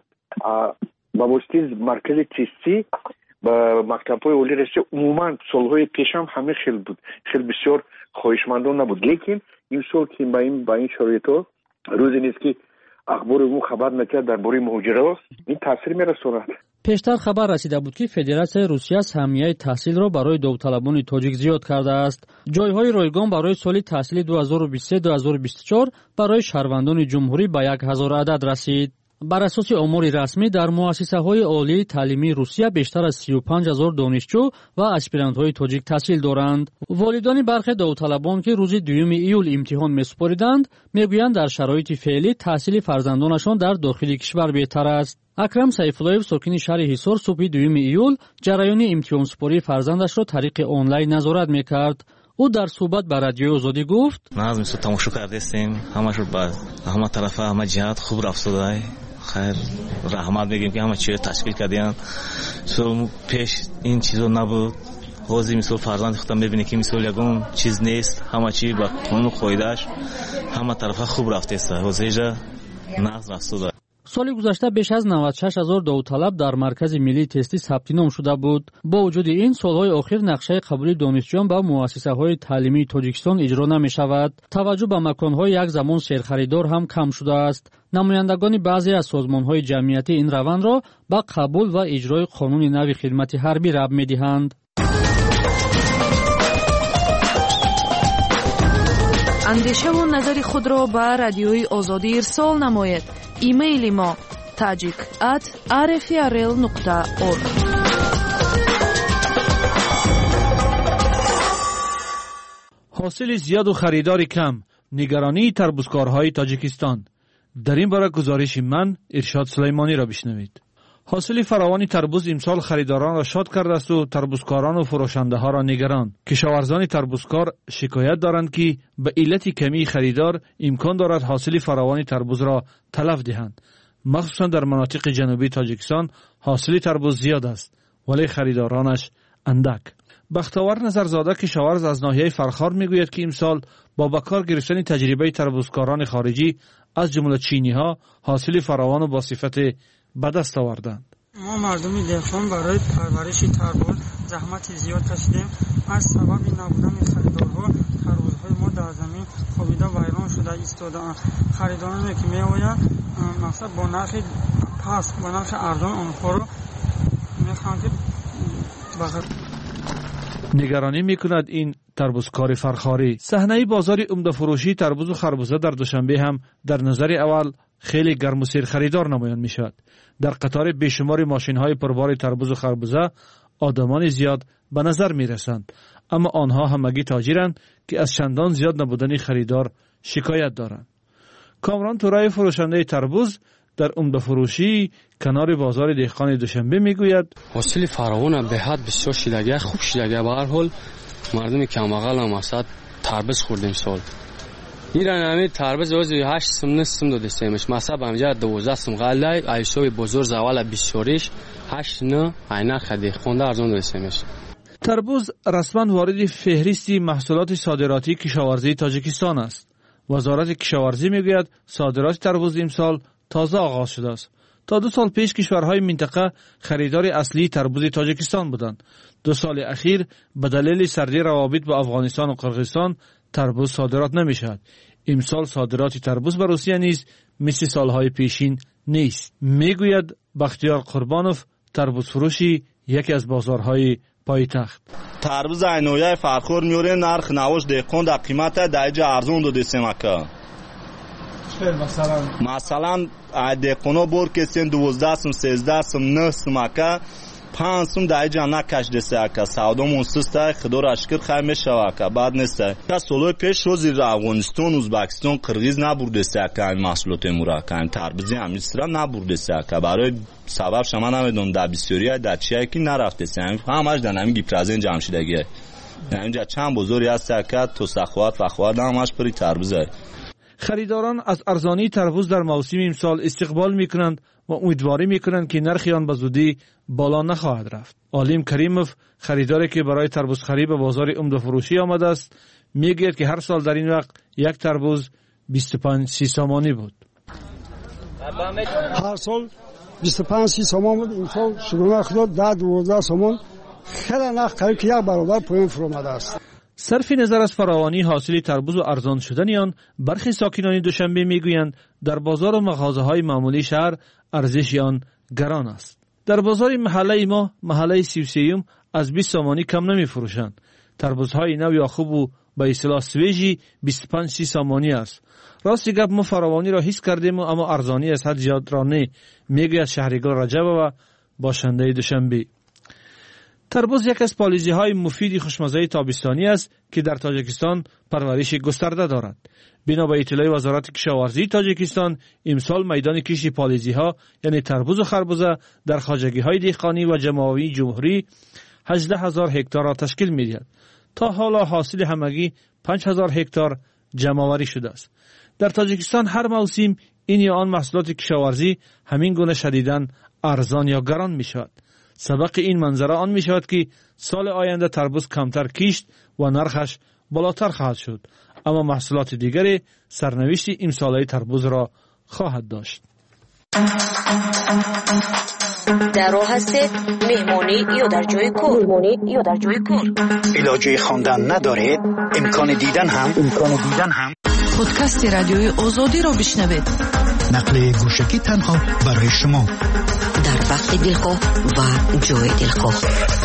با واسطه مرکز تستی با مکتب‌های عالی رسید عموما سال‌های پیش هم همه خیلی بود، خیلی بسیار خواهشمندان نبود، لیکن این سال که با این با این شرایط‌ها روزی نیست که اخبار عموم خبر نکرد درباره مهاجرت، این تاثیر می‌رساند. پیشتر خبر رسیده بود که فدراسیون روسیه سهمیه تحصیل را برای داوطلبان تاجیک زیاد کرده است. جایهای رایگان برای سال تحصیلی دو هزار و بیست و سه دو هزار و بیست و چهار برای شهروندان جمهوری به یک هزار عدد رسید. بر اساس آمار رسمی در مؤسسه‌های عالی تعلیمی روسیه بیشتر از سی و پنج هزار دانشجو و اسپیرانت‌های تاجیک تحصیل دارند. والدان برخی داوطلبان که روز دوم ایول امتحان می‌سپاریدند میگویند در شرایط فعلی تحصیل فرزندانشان در داخل کشور بهتر است. اکرم سیفالایف ساکن شهر حصار صبح دوم ایول جریان امتحان سپاری فرزندش را طریق آنلاین نظارت می‌کرد. او در صحبت با رادیو آزادی گفت: ما از مثل تماشا کرده استیم، همه شو با همه طرفه همه جهات خوب رفتاره. خیر رحمت میگیم که همه چیز تشکیل کردیم. سو پیش این چیزو نبود. حاضر مثل فرزند خودم میبینه که مثل یگون چیز نیست، همه چی با قانون قاعده‌اش همه طرفه خوب رفته است. حاضر نقض رفته. سال گذشته بیش از نود و شش هزار داوطلب در مرکز ملی تستی ثبت نام شده بود. با وجود این سالهای اخیر نقشه قبول دانشجویان به مؤسسه‌های تعلیمی تاجیکستان اجرا نمی‌شود. توجه به مکان‌های یک زمان سرخریدار هم کم شده است. نمایندگان بعضی از سازمان‌های جمعیتی این روند را با قبول و اجرای قانون نو خدمت حربی ربط می‌دهند. اندیشه و نظر خود را به رادیوی آزادی ارسال نماید. ایمیل ما tajik at r f r l نقطه org. حاصل زیاد و خریدار کم، نگرانی تربوزکارهای تاجیکستان. در این باره گزارش من ارشاد سلیمانی را بشنوید. حاصل فراوان تربوز امسال خریداران را شاد کرده است و تربوزکاران و فروشنده ها را نگران. کشاورزان تربوزکار شکایت دارند که به علت کمی خریدار امکان دارد حاصل فراوان تربوز را تلف دهند. مخصوصا در مناطق جنوبی تاجیکستان حاصل تربوز زیاد است ولی خریدارانش اندک. بختاور نظرزاده کشاورز از ناحیه فرخار میگوید که امسال با بکار گرفتن تجربه تربوزکاران خارجی از جمله چینی ها حاصل فراوان و با صفت به دست آوردند. ما مردم دهقان برای پرورش تربوز زحمت زیاد کشیدیم. از سبب نبودن خریدارها تربوزهای ما در زمین خوابیده ویران شده ایستاده‌اند. خریدارانی که میآیند مقصد با نرخ پس با نرخ ارزان آنها را میخواهند که بخر. نگرانی میکند این تربوزکار فرخاری. صحنه بازار عمده فروشی تربوز و خربوزه در دوشنبه هم در نظر اول خیلی گرم و سیر خریدار نمایان میشد. در قطار بیشمار ماشین های پربار تربوز و خربوزه آدمان زیاد به نظر می رسند، اما آنها همگی تاجرند که از چندان زیاد نبودن خریدار شکایت دارند. کامران تورای فروشنده تربوز در عمده فروشی کنار بازار دهقان دوشنبه میگوید حاصل فراوان به حد بسیار شیلگی خوب شیلگی. به هر حال مردم کماقل هم اصلا تربوز خوردیم سال. ایران همین تربوز روزی هشت سم نصم داده سیمش مثلا همجا دوازده سم غله ایشوی بزرگ زوال بیشتریش هشت نه عینه خدی خونده ارزان داده سیمش. تربوز رسما وارد فهرست محصولات صادراتی کشاورزی تاجیکستان است. وزارت کشاورزی میگوید صادرات تربوز امسال تازه آغاز شده است. تا دو سال پیش کشورهای منطقه خریدار اصلی تربوز تاجیکستان بودند. دو سال اخیر به دلیل سردی روابط با افغانستان و قرقیزستان تربوز صادرات نمی شود. امسال صادرات تربوز به روسیه نیز مثل سالهای پیشین نیست. میگوید بختیار قربانوف تربوز فروشی یکی از بازارهای پایتخت. تربوز عینویه فرخور میوره نرخ نواش دهقان در قیمت دایجا ارزون داده سمکه. مثلا مثلا دهقانا بور کسین دوازده سم سیزده سم نه سمکه پنج سم دایجا نکش دسته که سودا منسسته خدار اشکر خیمه شوه که بعد نیسته که سالوی پیش روزی افغانستان ازبکستان قرغیز نبورده سته که این محصولات مورا که این تربوزی همیسترا نبورده سته که برای سبب شما نمیدون در بسیاری در چیه که نرفته سته همش در نمی گیپرازین جمشیدگیه اینجا چند بزرگی هسته که تو سخوات و خواد همش پری تربوزه. خریداران از ارزانی تربوز در موسم امسال استقبال میکنند و امیدواری میکنند که نرخ آن به زودی بالا نخواهد رفت. عالم کریموف خریداری که برای تربوز خرید به بازار عمده فروشی آمده است میگوید که هر سال در این وقت یک تربوز بیست و پنج سی سامانی بود. هر سال بیست و پنج سی سامان بود. امسال شروع شد ده دوازده سامان. خیلی نرخ قریب که یک برابر پایین فرو آمده است. صرف نظر از فراوانی حاصل تربوز و ارزان شدن آن، برخی ساکنان دوشنبه میگویند در بازار و مغازه‌های معمولی شهر ارزش آن گران است. در بازار محله ما محله سی و سه از بیست سامانی کم نمی فروشند. تربوزهای نو یا خوب و به اصطلاح سویجی بیست و پنج سی سامانی است. راستی گپ ما فراوانی را حس کردیم اما ارزانی از حد زیاد را نه، میگوید شهریگل رجب و باشنده دوشنبه. تربوز یک از پالیزی های مفید خوشمزه تابستانی است که در تاجیکستان پرورش گسترده دارد. بنا به اطلاع وزارت کشاورزی تاجیکستان امسال میدان کشت پالیزی ها یعنی تربوز و خربوزه در خواجگی های دهقانی و جمعی جمهوری هجده هزار هکتار را تشکیل می‌دهد. تا حالا حاصل همگی پنج هزار هکتار جمع‌آوری شده است. در تاجیکستان هر موسم این یا آن محصولات کشاورزی همین گونه شدیداً ارزان یا گران می‌شود. سبق این منظره آن می شود که سال آینده تربوز کمتر کشت و نرخش بالاتر خواهد شد، اما محصولات دیگری سرنوشت امساله تربوز را خواهد داشت. در راه هستید مهمانی یا در جای کار مهمانی یا در جای کار علاجه خواندن ندارید امکان دیدن هم امکان دیدن هم پادکست رادیوی آزادی را بشنوید. نقل گوشکی تنها برای شما در وقت دلخواه و جای دلخواه.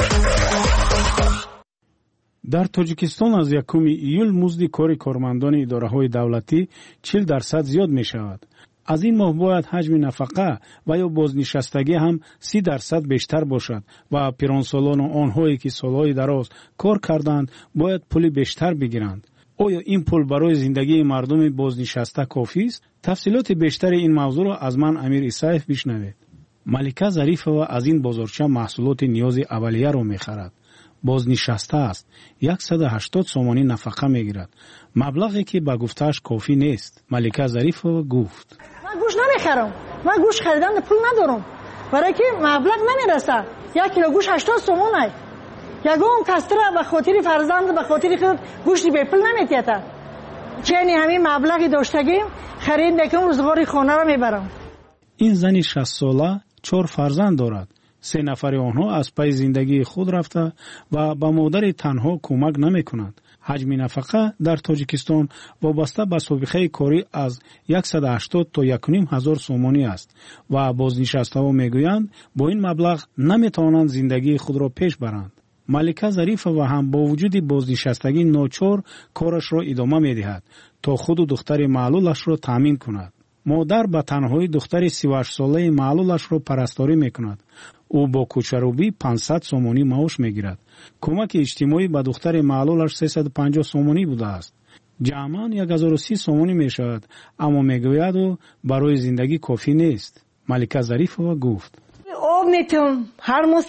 در تاجیکستان از یکم ایول مزد کار کارمندان اداره‌های دولتی چهل درصد زیاد می شود. از این ماه باید حجم نفقه و یا بازنشستگی هم سی درصد بیشتر باشد و پیرانسالان و آنهایی که سالهای دراز کار کردند باید پول بیشتر بگیرند. آیا این پول برای زندگی مردم بازنشسته کافی است؟ تفصیلات بیشتر این موضوع را از من امیر عیسایف بشنوید. малика зарифова аз ин бозорча маҳсулоти ниёзи аввалияро мехарад. бознишаста аст. яксад و هشتاد сомонӣ нафақа мегирад. маблағе ки ба гуфтааш кофӣ нест. малика зарифова гуфт: ман гӯш намехарам. ман гӯш харидан пул надорам. барое ки маблағ намераса. як кило гӯш ҳаштод сомон аст. ягон кастра ба хотири фарзанд ба хотири худ гӯшти бепул наметиҳад. чени ҳамин маблағи доштагим харид мекунам, рӯзғори хонаро мебарам. ин зани шастсола чор фарзанд дорад. се нафари онҳо аз пай зиндагии худ рафта ва ба модари танҳо кӯмак намекунанд. ҳаҷми нафақа дар Тоҷикистон вобаста ба собиқаи корӣ аз яксад و ҳаштод то як و ним ҳазор сомонӣ аст ва бознишастаҳо мегӯянд бо ин маблағ наметавонанд зиндагии худро пеш баранд. малика зарифова ҳам бо вуҷуди бознишастагӣ ночор корашро идома медиҳад то худу духтари маълулашро таъмин кунад. модар ба танҳои духтари си و هشت солаи маълулашро парасторӣ мекунад. ӯ бо кӯчарӯбӣ панҷсад сомонӣ маош мегирад. кӯмаки иҷтимоӣ ба духтари маълулаш сесаду панҷоҳ сомонӣ будааст. ҷамъан як ҳазору си сомонӣ мешавад, аммо мегӯяд ӯ барои зиндагӣ кофӣ нест. малика зарифова гуфт: об метавам ҳар моҳ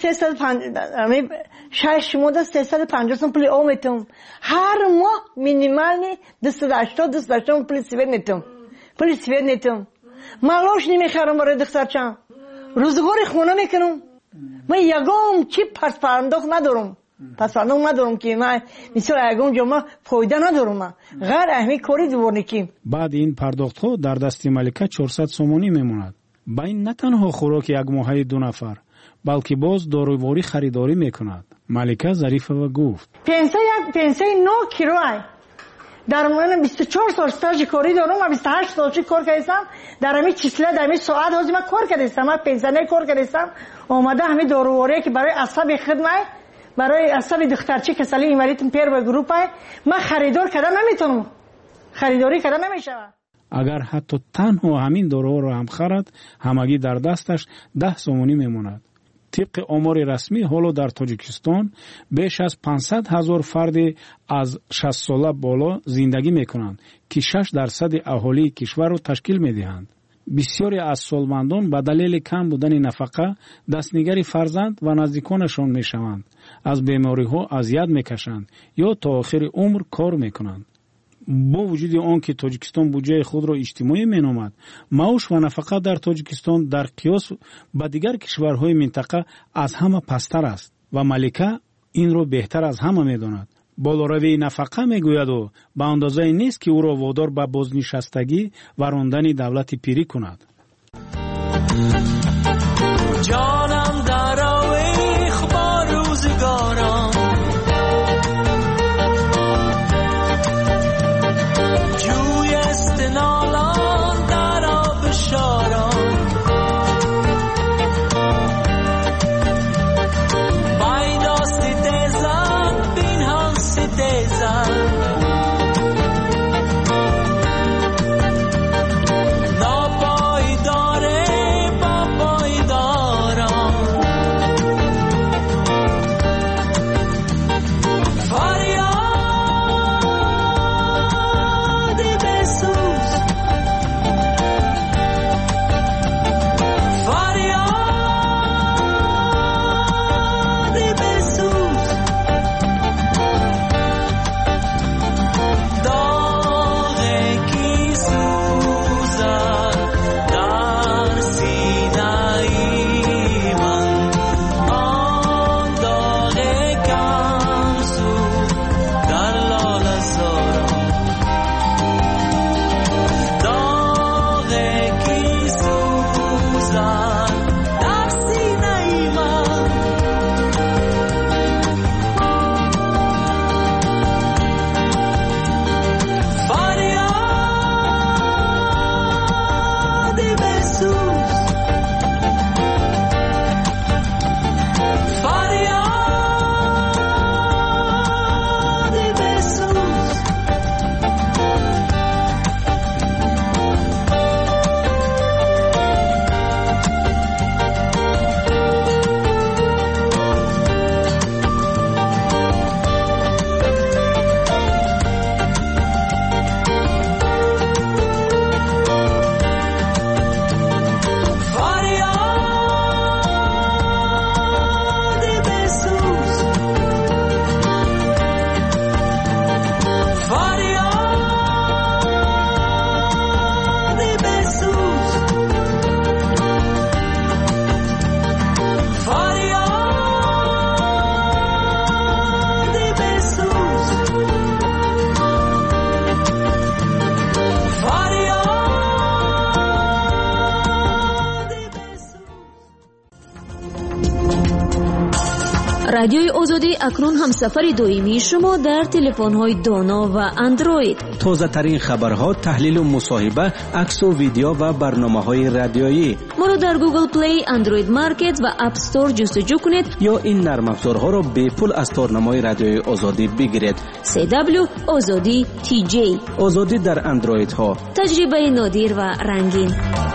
шаш мода сесаду панҷоҳ сом пули об метавам. ҳар моҳ минимални дусаду ҳаштод дусаду ҳаштод пули свет метавам. пули свет метавам. малош намехарам барои духтарчам. рӯзгори хона мекунам. ман ягон чи паспандох надорам. паспандох надорам ки ман мисол ягон ҷо ман фоида надорам. ман ғайр аҳми кори дворникӣ. баъди ин пардохтҳо дар дасти малика чорсад сомонӣ мемонад. ба ин на танҳо хӯроки якмоҳаи ду нафар, балки боз доруворӣ харидорӣ мекунад. малика зарифова гуфт: пенсияи но кироай. дар ман бисту чор сол стажи корӣ дорам. ман бисту ҳашт солчи кор кардам. дар ҳамин числа дар ҳамин соат ҳозир ман кор кардам. ман пенсионер кор кардам. омада ҳамин доруворие ки барои асаби хидмат, барои асаби духтарчи касали инвалид первой группа ман харидор карда наметавонам. харидорӣ карда намешавад. агар ҳатто танҳо ҳамин доруҳоро ҳам харад, ҳамагӣ дар дасташ даҳ сомонӣ мемонад. طبق آمار رسمی حالا در تاجیکستان بیش از پانصد هزار فرد از شصت ساله بالا زندگی میکنند که شش درصد اهالی کشور را تشکیل میدهند. بسیاری از سالمندان به دلیل کم بودن نفقه دستنگری فرزند و نزدیکانشان میشوند. از بیماری‌ها اذیت میکشند یا تا آخر عمر کار میکنند. با وجود آن که تاجیکستان بودجه خود را اجتماعی مینامد، معاش و نفقه در تاجیکستان در قیاس با دیگر کشورهای منطقه از همه پستر است و ملکه این را بهتر از همه میداند. بالاروی نفقه میگوید و به اندازه نیست که او را وادار به بازنشستگی و راندن دولت پیری کند. جانم در آویخ با روزگارم، جوی استنالان در آب شارم، بایدا ستیزن بین هم ستیزن، ناپای داره بابا رادیوی آزادی اکنون هم سفر دائمی شما در تلفن‌های دانا و اندروید. تازه ترین خبرها، تحلیل و مصاحبه، عکس و ویدیو و برنامه‌های رادیویی. ما را در گوگل پلی، اندروید مارکت و اپ استور جستجو کنید یا این نرم افزارها را به پول از تارنمای رادیوی آزادی بگیرید. سی دبلیو آزادی تی جی. آزادی در اندروید ها. تجربه نادر و رنگین.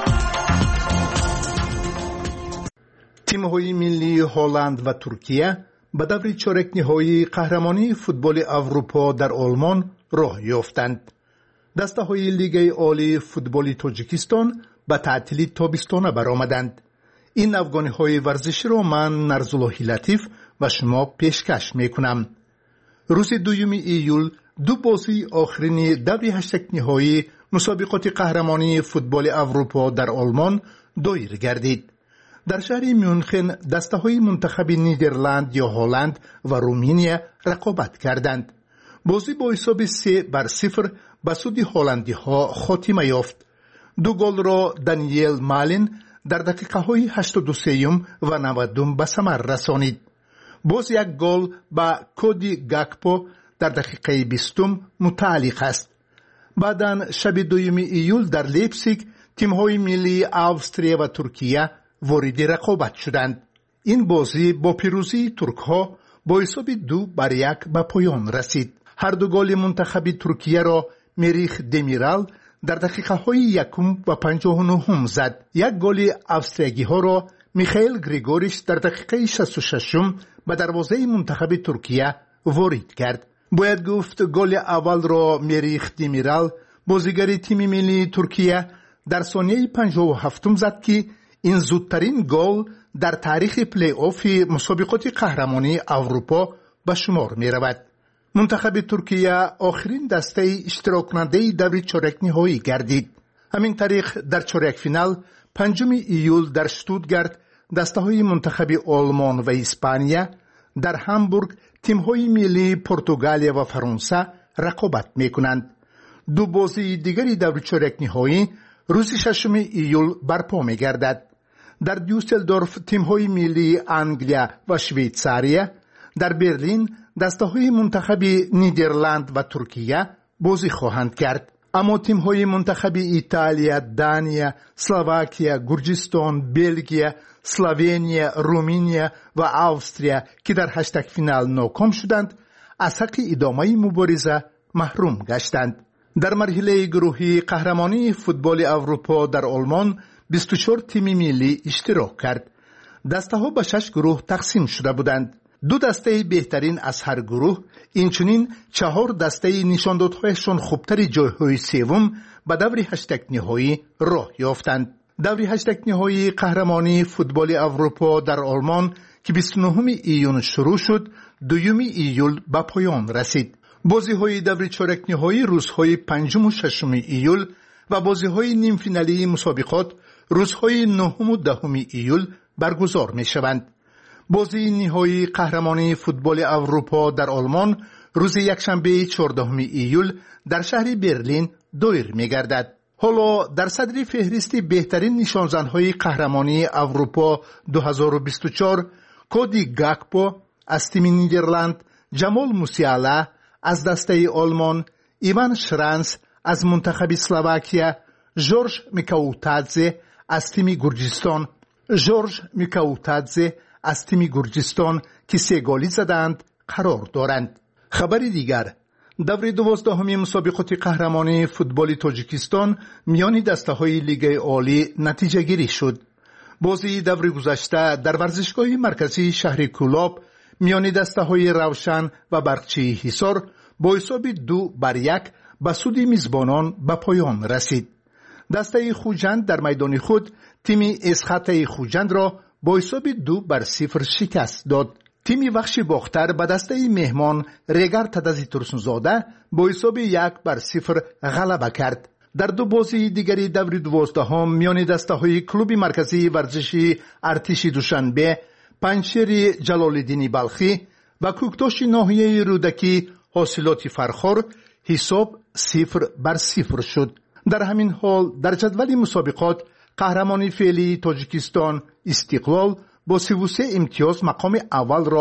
تیم‌های ملی هلند و ترکیه به دور چهارک نهایی قهرمانی فوتبال اروپا در آلمان راه یافتند. دسته‌های لیگ عالی فوتبال تاجیکستان به تعطیلی تابستانه برآمدند. این افغانی‌های ورزشی را من نرزالله لطیف و شما پیشکش می‌کنم. روز دوم ایول دو بازی آخرین دوری هشتک نهایی مسابقات قهرمانی فوتبال اروپا در آلمان دایر گردید. در شهر میونخن دسته‌های منتخب نیدرلند یا هلند و رومانیا رقابت کردند. بازی با حساب سه بر صفر به سود هلندی‌ها خاتمه یافت. دو گل را دانیل مالین در دقیقه‌های هشتاد و سه و نود به ثمر رسانید. باز یک گل به کودی گاکپو در دقیقه بیستم متعلق است. بعداً شب دوم ایول در لیپزیگ تیم‌های ملی استرالیا و ترکیه وارد رقابت شدند. این بازی با پیروزی ترک‌ها با حساب دو بر یک به پایان رسید. هر دو گل منتخب ترکیه را مریخ دمیرال در دقیقه های یکم و پنجاه و نهم زد. یک گل استرالیایی ها را میخائیل گریگوریش در دقیقه شصت و شش به دروازه منتخب ترکیه وارد کرد. باید گفت گل اول را مریخ دمیرال بازیگر تیم ملی ترکیه در ثانیه پنجاه و هفت زد که این زودترین گل در تاریخ پلی آف مسابقات قهرمانی اروپا به شمار می رود. منتخب ترکیه آخرین دسته اشتراک کننده دور چهارک نهایی گردید. همین طریق در چهارک فینال پنجم ایول در شتوتگارت دسته های منتخب آلمان و اسپانیا، در هامبورگ تیم های ملی پرتغالیا و فرانسه رقابت می کنند. دو بازی دیگری دور چهارک نهایی روز ششم ایول برپا می گردد. در دیوسلدورف تیم های ملی انگلیا و شویتزاریا، در برلین دسته های منتخب نیدرلند و ترکیه بازی خواهند کرد. اما تیم های منتخب ایتالیا، دانیا، اسلواکیا، گرجستان، بلژیک، اسلوونیا، رومانیا و استرالیا که در هشتگ فینال ناکام شدند، از حق ادامه مبارزه محروم گشتند. در مرحله گروهی قهرمانی فوتبال اروپا در آلمان بیست و چهار تیم ملی اشتراک کرد. دسته ها به شش گروه تقسیم شده بودند. دو دسته بهترین از هر گروه، اینچنین چهار دسته نشاندادهایشان خوبتر جایهای سوم به دور هشتگ نهایی راه یافتند. دور هشتگ نهایی قهرمانی فوتبال اروپا در آلمان که بیست و نه ایون شروع شد، دوم ایول به پایان رسید. بازی های دور چهارک نهایی روزهای پنجم و ششم ایول و بازی های نیم فینالی مسابقات روزهای نهم و دهم ایول برگزار می شوند. بازی نهایی قهرمانی فوتبال اروپا در آلمان روز یکشنبه چهاردهم ایول در شهر برلین دایر می گردد. حالا در صدر فهرست بهترین نشانزنهای قهرمانی اروپا دو هزار و بیست و چهار کودی گاکپو از تیم نیدرلند، جمال موسیالا از دسته آلمان، ایوان شرانس از منتخب اسلواکیا، جورج میکاوتادزه از تیم گرجستان، جورج میکاوتادزه از تیم گرجستان که سه گلی زدند قرار دارند. خبر دیگر، دور دوازدهم مسابقات قهرمانی فوتبال تاجیکستان میان دسته های لیگ عالی نتیجه گیری شد. بازی دور گذشته در ورزشگاه مرکزی شهر کولاب میان دسته های روشن و برقچی حصار با حساب دو بر یک به سود میزبانان به پایان رسید. دسته خوجند در میدان خود تیم اسخط خوجند را با حساب دو بر صفر شکست داد. تیم وخش باختر به دسته مهمان ریگر تدزی ترسنزاده با حساب یک بر صفر غلبه کرد. در دو بازی دیگری دور دوازدهم میان دسته های کلوب مرکزی ورزشی ارتش دوشنبه، پنجشیر جلال‌الدین بلخی و کوکتاش ناحیه رودکی حاصلات فرخار حساب صفر بر صفر شد. در همین حال در جدول مسابقات قهرمانی فعلی تاجیکستان استقلال با سی و سه امتیاز مقام اول را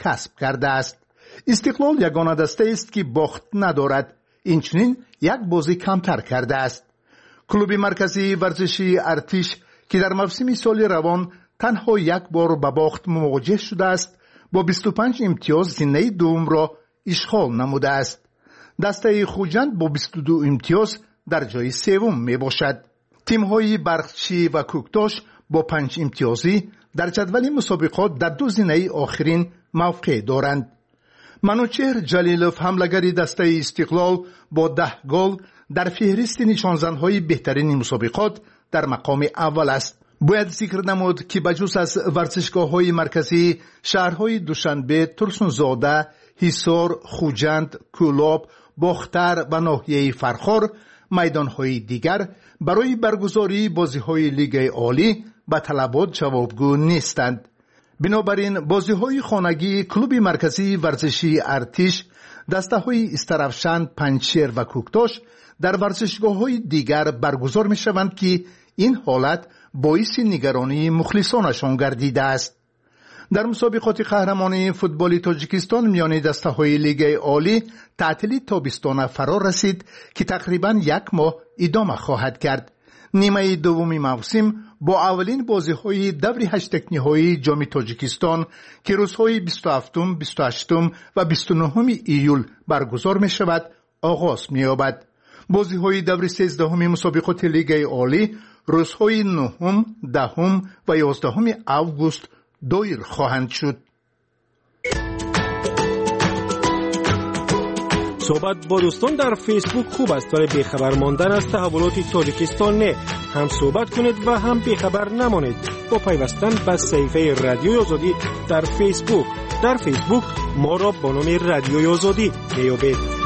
کسب کرده است. استقلال یگانه دسته است که باخت ندارد. اینچنین یک بازی کمتر کرده است. کلوب مرکزی ورزشی ارتش که در موسم سال روان تنها یک بار به باخت مواجه شده است، با بیست و پنج امتیاز زینه دوم را اشغال نموده است. دسته خوجند با بیست و دو امتیاز در جای سوم می باشد. تیم‌های برخچی و کوکتاش با پنج امتیازی در جدول مسابقات در دو زینه آخرین موقع دارند. منوچهر جلیلوف حمله‌گر دسته استقلال با ده گل در فهرست نشانزن‌های بهترین مسابقات در مقام اول است. باید ذکر نمود که بجز از ورزشگاه‌های مرکزی، شهرهای دوشنبه، ترسونزاده، حصار، خوجند، کولاب، باختر و ناحیه فرخار میدان‌های دیگر برای برگزاری بازی‌های لیگ عالی به طلبات جوابگو نیستند. بنابراین بازی‌های خانگی کلوب مرکزی ورزشی ارتش، دسته‌های استرافشان، پنجشیر و کوکتاش در ورزشگاه‌های دیگر برگزار می‌شوند که این حالت باعث نگرانی مخلصانشان گردیده است. در مسابقات قهرمانی فوتبال تاجیکستان میان دسته‌های لیگ عالی تعطیل تابستان فرا رسید که تقریباً یک ماه ادامه خواهد کرد. نیمه دوم موسم با اولین بازی‌های دور هشت نهایی جام تاجیکستان که روزهای بیست و هفتم، بیست و هشتم و بیست و نهم ایول برگزار می‌شود آغاز می‌یابد. بازی‌های دور سیزدهم مسابقات لیگ عالی روزهای نهم، دهم و یازدهم آگوست دایر خواهند شد. صحبت با دوستان در فیسبوک خوب است، ولی بیخبر ماندن از تحولات تاجیکستان نه. هم صحبت کنید و هم بیخبر نمانید با پیوستن به صفحه رادیوی آزادی در فیسبوک. در فیسبوک ما را با نام رادیوی آزادی میابید.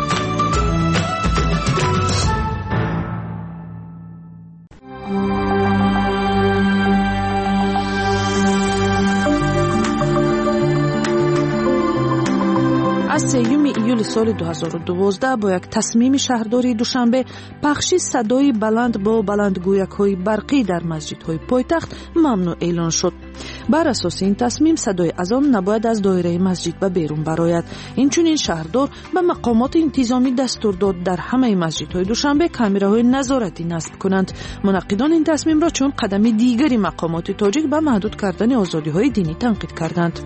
سیوم ایول سال دو هزار و دوازده با یک تصمیم شهرداری دوشنبه پخش صدای بلند با بلندگویک‌های برقی در مسجدهای پایتخت ممنوع اعلان شد. بر اساس این تصمیم صدای اذان نباید از دایره مسجد به بیرون برآید. اینچنین شهردار به مقامات انتظامی دستور داد در همه مسجدهای دوشنبه کامراهای نظارتی نصب کنند. منعقدان این تصمیم را چون قدم دیگری مقامات تاجیک به محدود کردن آزادی‌های دینی تنقید کردند.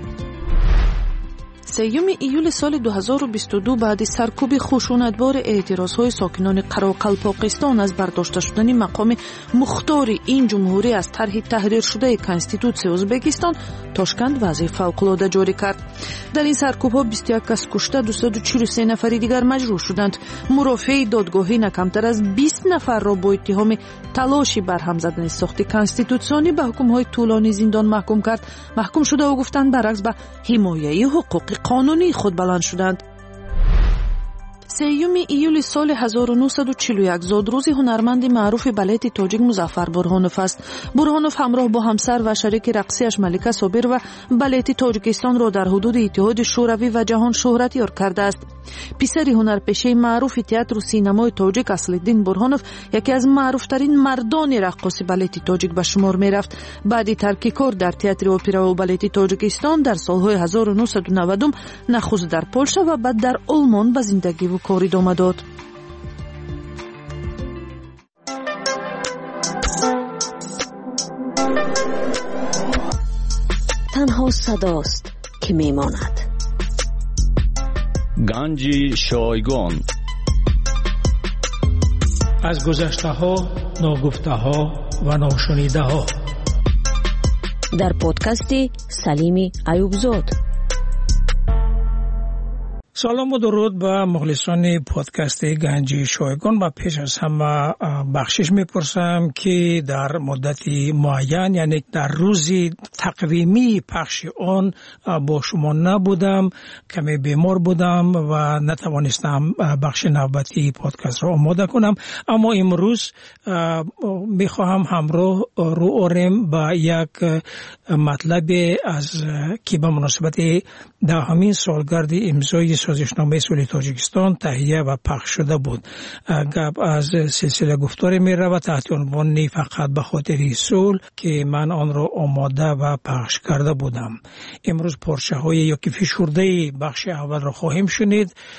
سیوم ایول سال دو هزار و بیست و دو بعد سرکوب خشونتبار اعتراضهای ساکنان قراقلپاقستان از برداشته شدن مقام مختار این جمهوری از طرح تحریر شده کنستیتوسیون ازبکستان، تاشکند وضع فوق‌العاده جاری کرد. در این سرکوب‌ها بیست و یک کس کشته، دویست و چهل و سه نفر دیگر مجروح شدند. مرافع دادگاهی نکمتر از بیست نفر را با اتهام تلاشی برهم زدن ساخت کنستیتوسیونی به حکم‌های طولانی زندان محکوم کرد. محکوم شده و گفتند برعکس به حمایت حقوق قانونی خود بلند شدند. سیوم ایول سال هزار و نهصد و چهل و یک زادروز هنرمند معروف بلت تاجیک مظفر برهانوف است. برهانوف همراه با همسر و شریک رقصیش ملکه صابر و بلت تاجیکستان را در حدود اتحاد شوروی و جهان شهرت یار کرده است. پسر هنرپیشه معروف تئاتر و سینمای تاجیک اصل‌الدین برهانوف یکی از معروفترین مردان رقاص بلت تاجیک به شمار می‌رفت. بعد ترک کار در تئاتر اپرا و بلت تاجیکستان در سال‌های هزار و نهصد و نود نخست در پولشا و بعد در آلمان به زندگی و کار ادامه داد. تنها صداست که میماند. گنج شایگان از گذشته ها، ناگفته ها و ناشنیده ها در پادکست سلیم ایوبزاد. سلام و درود به مخلصان پادکست گنج شایگان و پیش از همه بخشش میپرسم که در مدت معین، یعنی در روز تقویمی پخش آن با شما نبودم، کمی بیمار بودم و نتوانستم بخش نوبتی پادکست را آماده کنم، اما امروز میخواهم همراه رو آرم با یک مطلب از که به مناسبت دهمین سالگرد امضای سازشنامه صلح تاجیکستان تهیه و پخش شده بود. گپ از سلسله گفتاری می رود تحت عنوان فقط به خاطر صلح که من آن را آماده و پخش کرده بودم. امروز پارچه های یا که فشرده بخش اول را خواهیم شنید